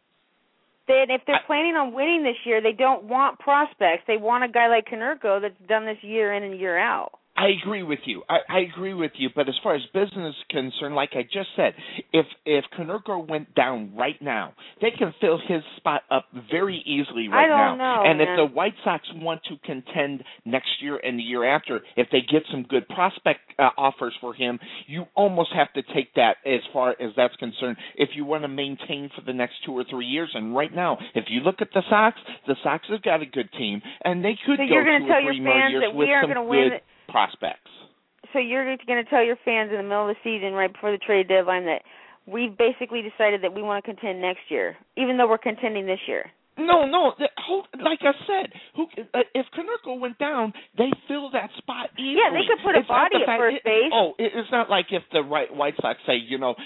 Then if they're planning on winning this year, they don't want prospects. They want a guy like Konerko that's done this year in and year out. I agree with you. I agree with you. But as far as business is concerned, like I just said, if Konerko went down right now, they can fill his spot up very easily right now. I don't know, and man. if the White Sox want to contend next year and the year after, if they get some good prospect offers for him, you almost have to take that as far as that's concerned if you want to maintain for the next 2 or 3 years. And right now, if you look at the Sox have got a good team, and they could go 2 or 3 more years with some good prospects. So you're going to tell your fans in the middle of the season, right before the trade deadline, that we've basically decided that we want to contend next year, even though we're contending this year? No. Like I said, if Konerko went down, they fill that spot easily. Yeah, they could put a body at first base. It's not like if the White Sox say,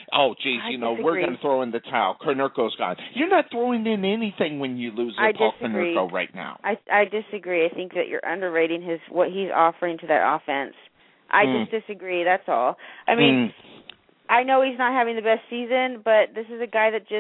we're going to throw in the towel. Konerko's gone. You're not throwing in anything when you lose Paul Konerko right now. I disagree. I think that you're underrating what he's offering to that offense. I just disagree. That's all. I mean, I know he's not having the best season, but this is a guy that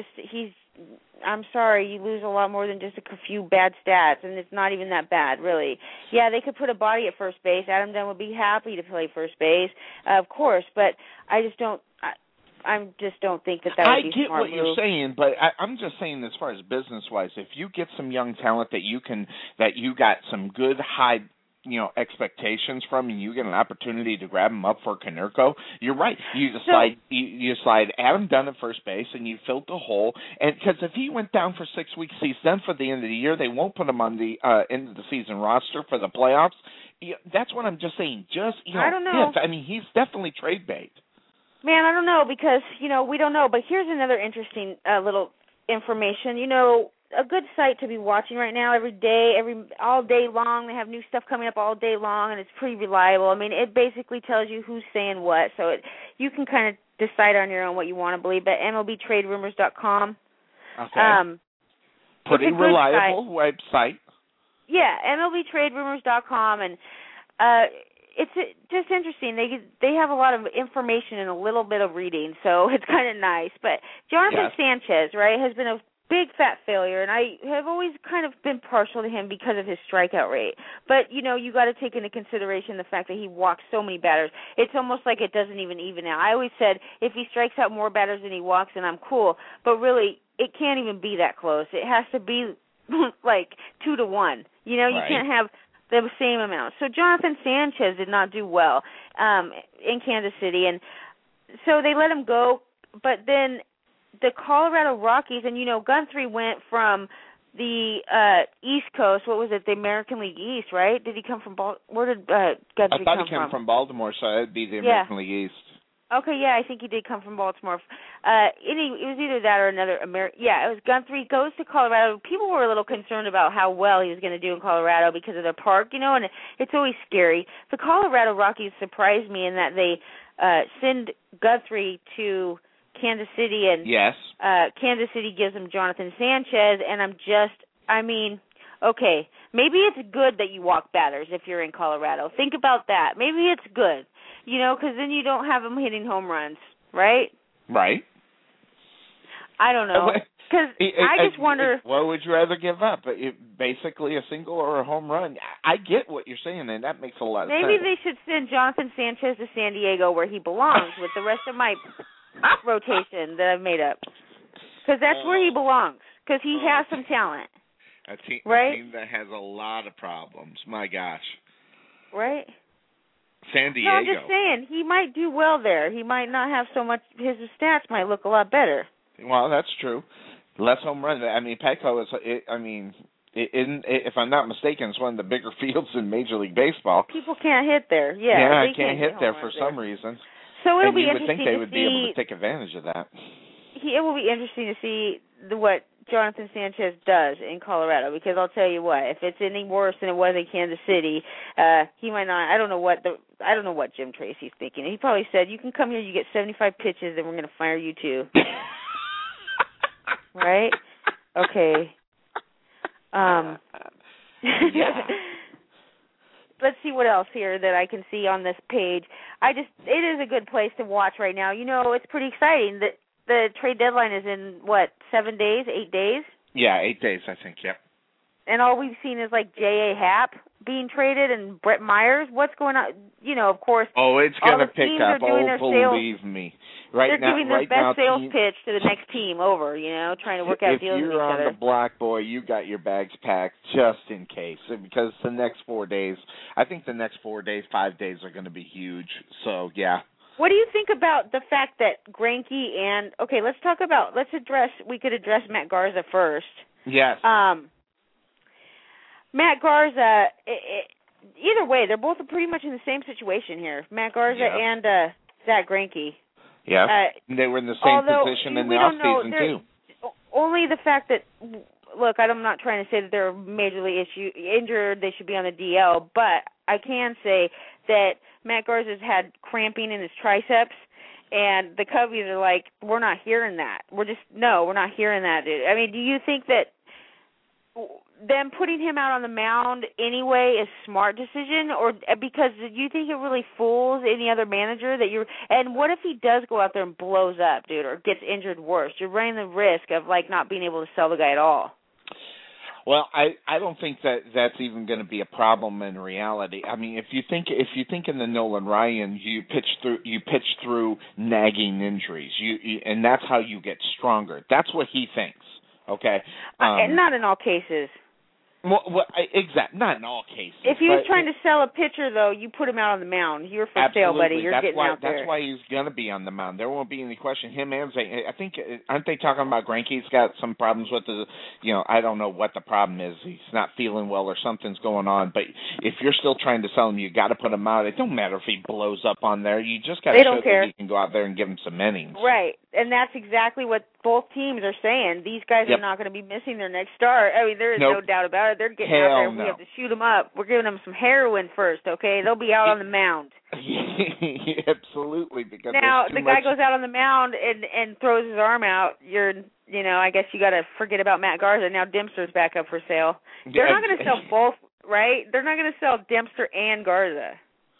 I'm sorry, you lose a lot more than just a few bad stats, and it's not even that bad, really. Yeah, they could put a body at first base. Adam Dunn would be happy to play first base, of course, but I just don't. I just don't think that would be smart move. I get what you're saying, but I'm just saying, as far as business-wise, if you get some young talent that you got some good high expectations from, and you get an opportunity to grab him up for Konerko, you're right. You slide Adam Dunn at first base, and you filled the hole. And because if he went down for 6 weeks, he's done for the end of the year. They won't put him on the end of the season roster for the playoffs. That's what I'm just saying. I don't know. He's definitely trade bait. Man, I don't know, because we don't know. But here's another interesting little information. A good site to be watching right now all day long. They have new stuff coming up all day long, and it's pretty reliable. I mean, it basically tells you who's saying what, so you can kind of decide on your own what you want to believe. But MLBTradeRumors.com. Okay. Pretty reliable website. Yeah, MLBTradeRumors.com, and it's just interesting. They have a lot of information and a little bit of reading, so it's kind of nice. But Jonathan Sanchez, right, has been a big fat failure, and I have always kind of been partial to him because of his strikeout rate. But, you got to take into consideration the fact that he walks so many batters. It's almost like it doesn't even out. I always said if he strikes out more batters than he walks, then I'm cool. But really, it can't even be that close. It has to be like 2 to 1. You can't have the same amount. So Jonathan Sanchez did not do well in Kansas City, and so they let him go. But then the Colorado Rockies, and Guthrie went from the East Coast. What was it? The American League East, right? Did he come from where did Guthrie come from? I thought he came from Baltimore, so it'd be the American League East. Okay, yeah, I think he did come from Baltimore. It was either that or another it was Guthrie goes to Colorado. People were a little concerned about how well he was going to do in Colorado because of the park, and it's always scary. The Colorado Rockies surprised me in that they send Guthrie to Kansas City, and Kansas City gives him Jonathan Sanchez, and okay, maybe it's good that you walk batters if you're in Colorado. Think about that. Maybe it's good, because then you don't have him hitting home runs, right? Right. I don't know, because I just wonder. What would you rather give up? Basically a single or a home run? I get what you're saying, and that makes a lot of sense. Maybe they should send Jonathan Sanchez to San Diego where he belongs with the rest of my rotation that I've made up, because that's where he belongs, because he has some talent. A team that has a lot of problems. My gosh. Right? San Diego. No, I'm just saying, he might do well there. He might not have so much, his stats might look a lot better. Well, that's true. Less home runs. Petco is, if I'm not mistaken, it's one of the bigger fields in Major League Baseball. People can't hit there. Yeah, I can't hit there for some reason. So it'll and be you would interesting think they to would see, be able to take advantage of that. It will be interesting to see what Jonathan Sanchez does in Colorado, because I'll tell you what, if it's any worse than it was in Kansas City, he might not. I don't know what Jim Tracy's thinking. He probably said, "You can come here, you get 75 pitches, and we're going to fire you too." Right? Okay. Yeah. Let's see what else here that I can see on this page. It is a good place to watch right now. You know, it's pretty exciting that the trade deadline is in, 7 days, 8 days? Yeah, 8 days, I think, yep. And all we've seen is, J.A. Happ being traded and Brett Myers. What's going on? You know, of course. Oh, it's going to pick up. Believe sales. me. They're giving their best sales pitch to the next team over, trying to work out deals with each other. If you're on the block, boy, you got your bags packed just in case. Because the next 5 days are going to be huge. So, yeah. What do you think about the fact that Greinke and, we could address Matt Garza first. Yes. Matt Garza, either way, they're both pretty much in the same situation here. Matt Garza and Zach Greinke. Yeah, they were in the same position in the offseason, too. Only the fact that, look, I'm not trying to say that they're majorly injured, they should be on the DL, but I can say that Matt Garza's had cramping in his triceps, and the Cubbies are like, we're not hearing that. We're not hearing that, dude. I mean, do you think that them putting him out on the mound anyway is a smart decision, or because do you think it really fools any other manager and what if he does go out there and blows up, dude, or gets injured worse? You're running the risk of not being able to sell the guy at all. Well, I don't think that's even going to be a problem in reality. I mean, if you think in the Nolan Ryan, you pitch through nagging injuries, and that's how you get stronger. That's what he thinks. Okay, not in all cases. Well, exactly. Not in all cases. If he was trying to sell a pitcher, though, you put him out on the mound. You're for sale, buddy. You're getting out there. That's why he's going to be on the mound. There won't be any question. Him and Zay, I think, aren't they talking about Greinke's got some problems with I don't know what the problem is. He's not feeling well or something's going on. But if you're still trying to sell him, you got to put him out. It don't matter if he blows up on there. You just got to show that you can go out there and give him some innings. Right, and that's exactly what both teams are saying. These guys are not going to be missing their next start. I mean, there is no doubt about it. They're getting out there. We have to shoot them up. We're giving them some heroin first, okay? They'll be out on the mound. Absolutely. Because now, the guy goes out on the mound and throws his arm out. I guess you got to forget about Matt Garza. Now Dempster's back up for sale. They're not going to sell both, right? They're not going to sell Dempster and Garza.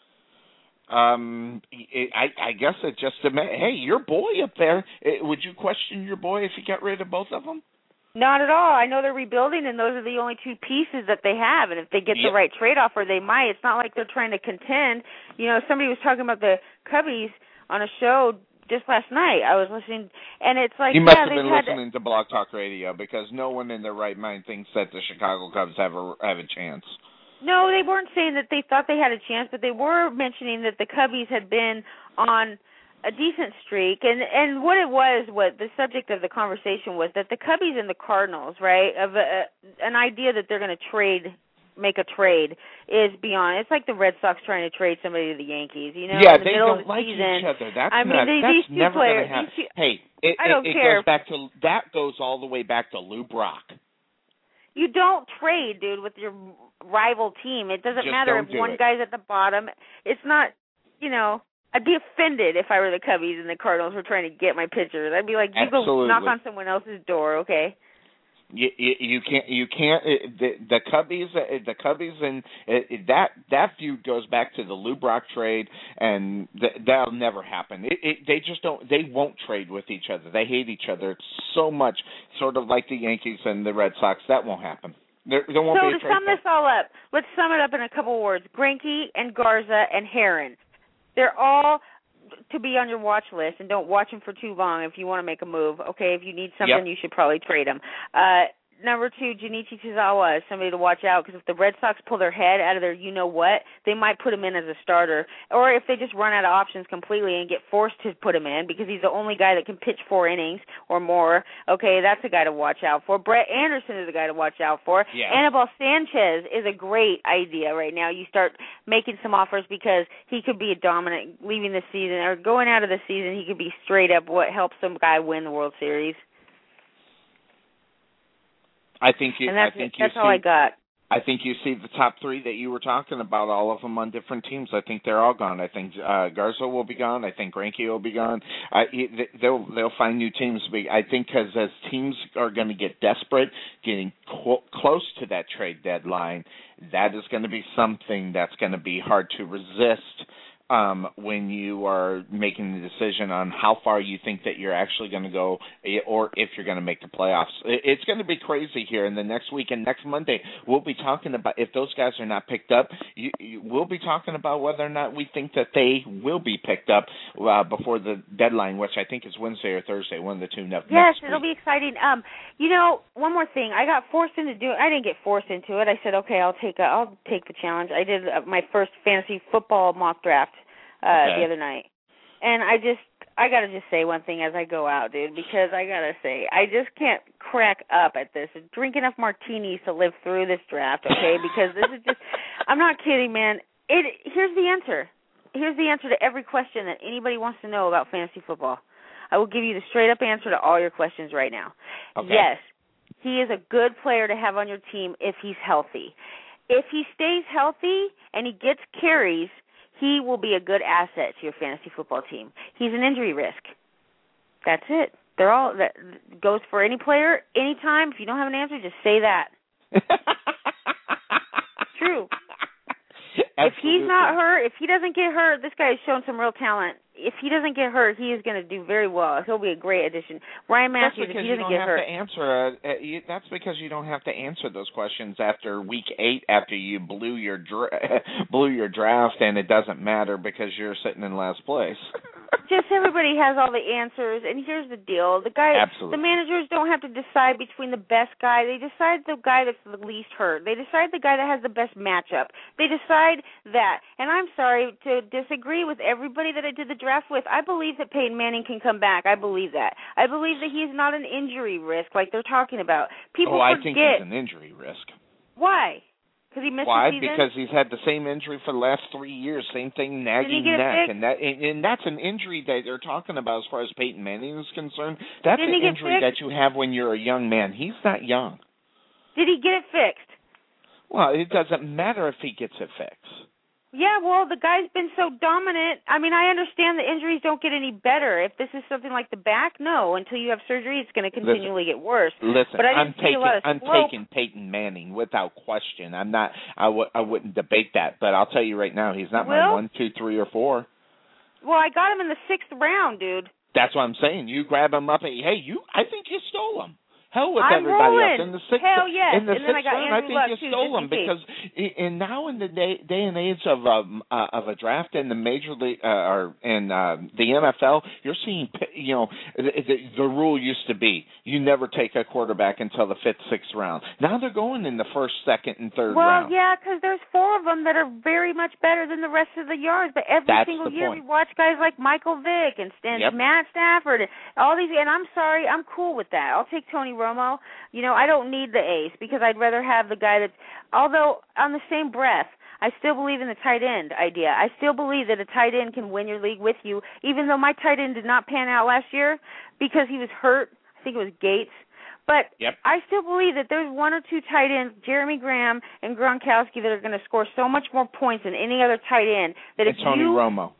I guess it just hey, your boy up there. Would you question your boy if you got rid of both of them? Not at all. I know they're rebuilding, and those are the only two pieces that they have. And if they get the right trade offer, they might. It's not like they're trying to contend. Somebody was talking about the Cubbies on a show just last night. I was listening, and it's like, you must have been listening to Blog Talk Radio, because no one in their right mind thinks that the Chicago Cubs have a chance. No, they weren't saying that they thought they had a chance, but they were mentioning that the Cubbies had been on a decent streak, and what the subject of the conversation was that the Cubbies and the Cardinals, right, of an idea that they're going to make a trade is beyond. It's like the Red Sox trying to trade somebody to the Yankees, Yeah, in the they middle don't of the like season. each other. That's these never going to happen. I don't care. That goes all the way back to Lou Brock. You don't trade, dude, with your rival team. It doesn't matter if one guy's at the bottom. It's not, I'd be offended if I were the Cubbies and the Cardinals were trying to get my pitchers. I'd be like, you go knock on someone else's door, okay? You can't. The Cubbies, and that feud goes back to the Lou Brock trade, and that'll never happen. They just don't. They won't trade with each other. They hate each other so much, sort of like the Yankees and the Red Sox. That won't happen. There won't be a trade. So to sum this all up, let's sum it up in a couple words. Greinke and Garza and Herron, they're all to be on your watch list, and don't watch them for too long if you want to make a move. Okay, if you need something, you should probably trade them. number 2, Junichi Tozawa is somebody to watch out, because if the Red Sox pull their head out of their you-know-what, they might put him in as a starter. Or if they just run out of options completely and get forced to put him in, because he's the only guy that can pitch 4 innings or more, okay, that's a guy to watch out for. Brett Anderson is a guy to watch out for. Yeah. Anibal Sanchez is a great idea right now. You start making some offers, because he could be a dominant leaving the season, or going out of the season, he could be straight up what helps some guy win the World Series. I think that's all I got. I think you see the top 3 that you were talking about, all of them on different teams. I think they're all gone. I think Garza will be gone. I think Greinke will be gone. They'll find new teams. I think because as teams are going to get desperate, getting close to that trade deadline, that is going to be something that's going to be hard to resist. When you are making the decision on how far you think that you're actually going to go, or if you're going to make the playoffs. It's going to be crazy here. And the next week and next Monday, we'll be talking about, if those guys are not picked up, we'll be talking about whether or not we think that they will be picked up before the deadline, which I think is Wednesday or Thursday, one of the two next Yes, week. It'll be exciting. One more thing. I got forced into doing. I didn't get forced into it. I said, okay, I'll take the challenge. I did my first fantasy football mock draft the other night, and I got to just say one thing as I go out, dude, because I got to say, I just can't crack up at this. Drink enough martinis to live through this draft, okay? Because this is just, I'm not kidding, man. Here's the answer. Here's the answer to every question that anybody wants to know about fantasy football. I will give you the straight-up answer to all your questions right now. Okay. Yes, he is a good player to have on your team if he's healthy. If he stays healthy and he gets carries, he will be a good asset to your fantasy football team. He's an injury risk. That's it. That goes for any player, anytime. If you don't have an answer, just say that. True. Absolutely. If he's not hurt, if he doesn't get hurt, this guy has shown some real talent. If he doesn't get hurt, he is going to do very well. He'll be a great addition. Ryan Matthews, if he doesn't get hurt. That's because you don't have to answer those questions after week 8, after you blew your draft, and it doesn't matter because you're sitting in last place. Just everybody has all the answers, and here's the deal: the managers don't have to decide between the best guy. They decide the guy that's the least hurt. They decide the guy that has the best matchup. They decide that. And I'm sorry to disagree with everybody that I did the draft with. I believe that Peyton Manning can come back. I believe that. I believe that he's not an injury risk like they're talking about. People forget. I think he's an injury risk. Why? Because he missed the season? Because he's had the same injury for the last 3 years, same thing, nagging neck, and that's an injury that they're talking about as far as Peyton Manning is concerned. That's an injury that you have when you're a young man. He's not young. Did he get it fixed? Well, it doesn't matter if he gets it fixed. Yeah, well, the guy's been so dominant. I mean, I understand the injuries don't get any better. If this is something like the back, no. Until you have surgery, it's going to continually get worse. Listen, but I'm taking Peyton Manning without question. I wouldn't debate that. But I'll tell you right now, he's not my 1, 2, 3, or 4. Well, I got him in the 6th round, dude. That's what I'm saying. You grab him up and I think you stole him. Hell with I'm everybody rolling. else in the 6th. Hell yes. In the 6th round, I think you stole him because now in the day and age of a draft in the major league or in the NFL, you're seeing the rule used to be you never take a quarterback until the 5th, 6th round. Now they're going in the 1st, 2nd, and 3rd round. Well, yeah, because there's 4 of them that are very much better than the rest of the yards. But every single year we watch guys like Michael Vick and Matt Stafford and all these. And I'm sorry, I'm cool with that. I'll take Tony Romo. I don't need the ace because I'd rather have the guy that's, although on the same breath, I still believe in the tight end idea. I still believe that a tight end can win your league with you, even though my tight end did not pan out last year because he was hurt. I think it was Gates. But I still believe that there's 1 or 2 tight ends, Jeremy Graham and Gronkowski, that are going to score so much more points than any other tight end. That and Tony Romo.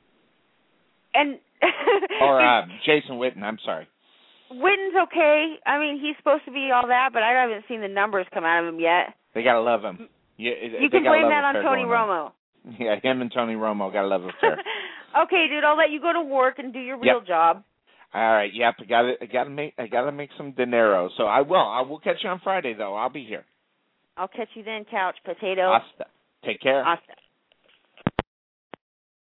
And or Jason Witten, I'm sorry. Witten's okay. I mean, he's supposed to be all that, but I haven't seen the numbers come out of him yet. They got to love him. You can blame that on Tony Romo. Yeah, him and Tony Romo got to love him, sir. Okay, dude, I'll let you go to work and do your real job. All right, I gotta make some dinero. So I will catch you on Friday though. I'll be here. I'll catch you then, couch potato. Hasta. Take care. Hasta.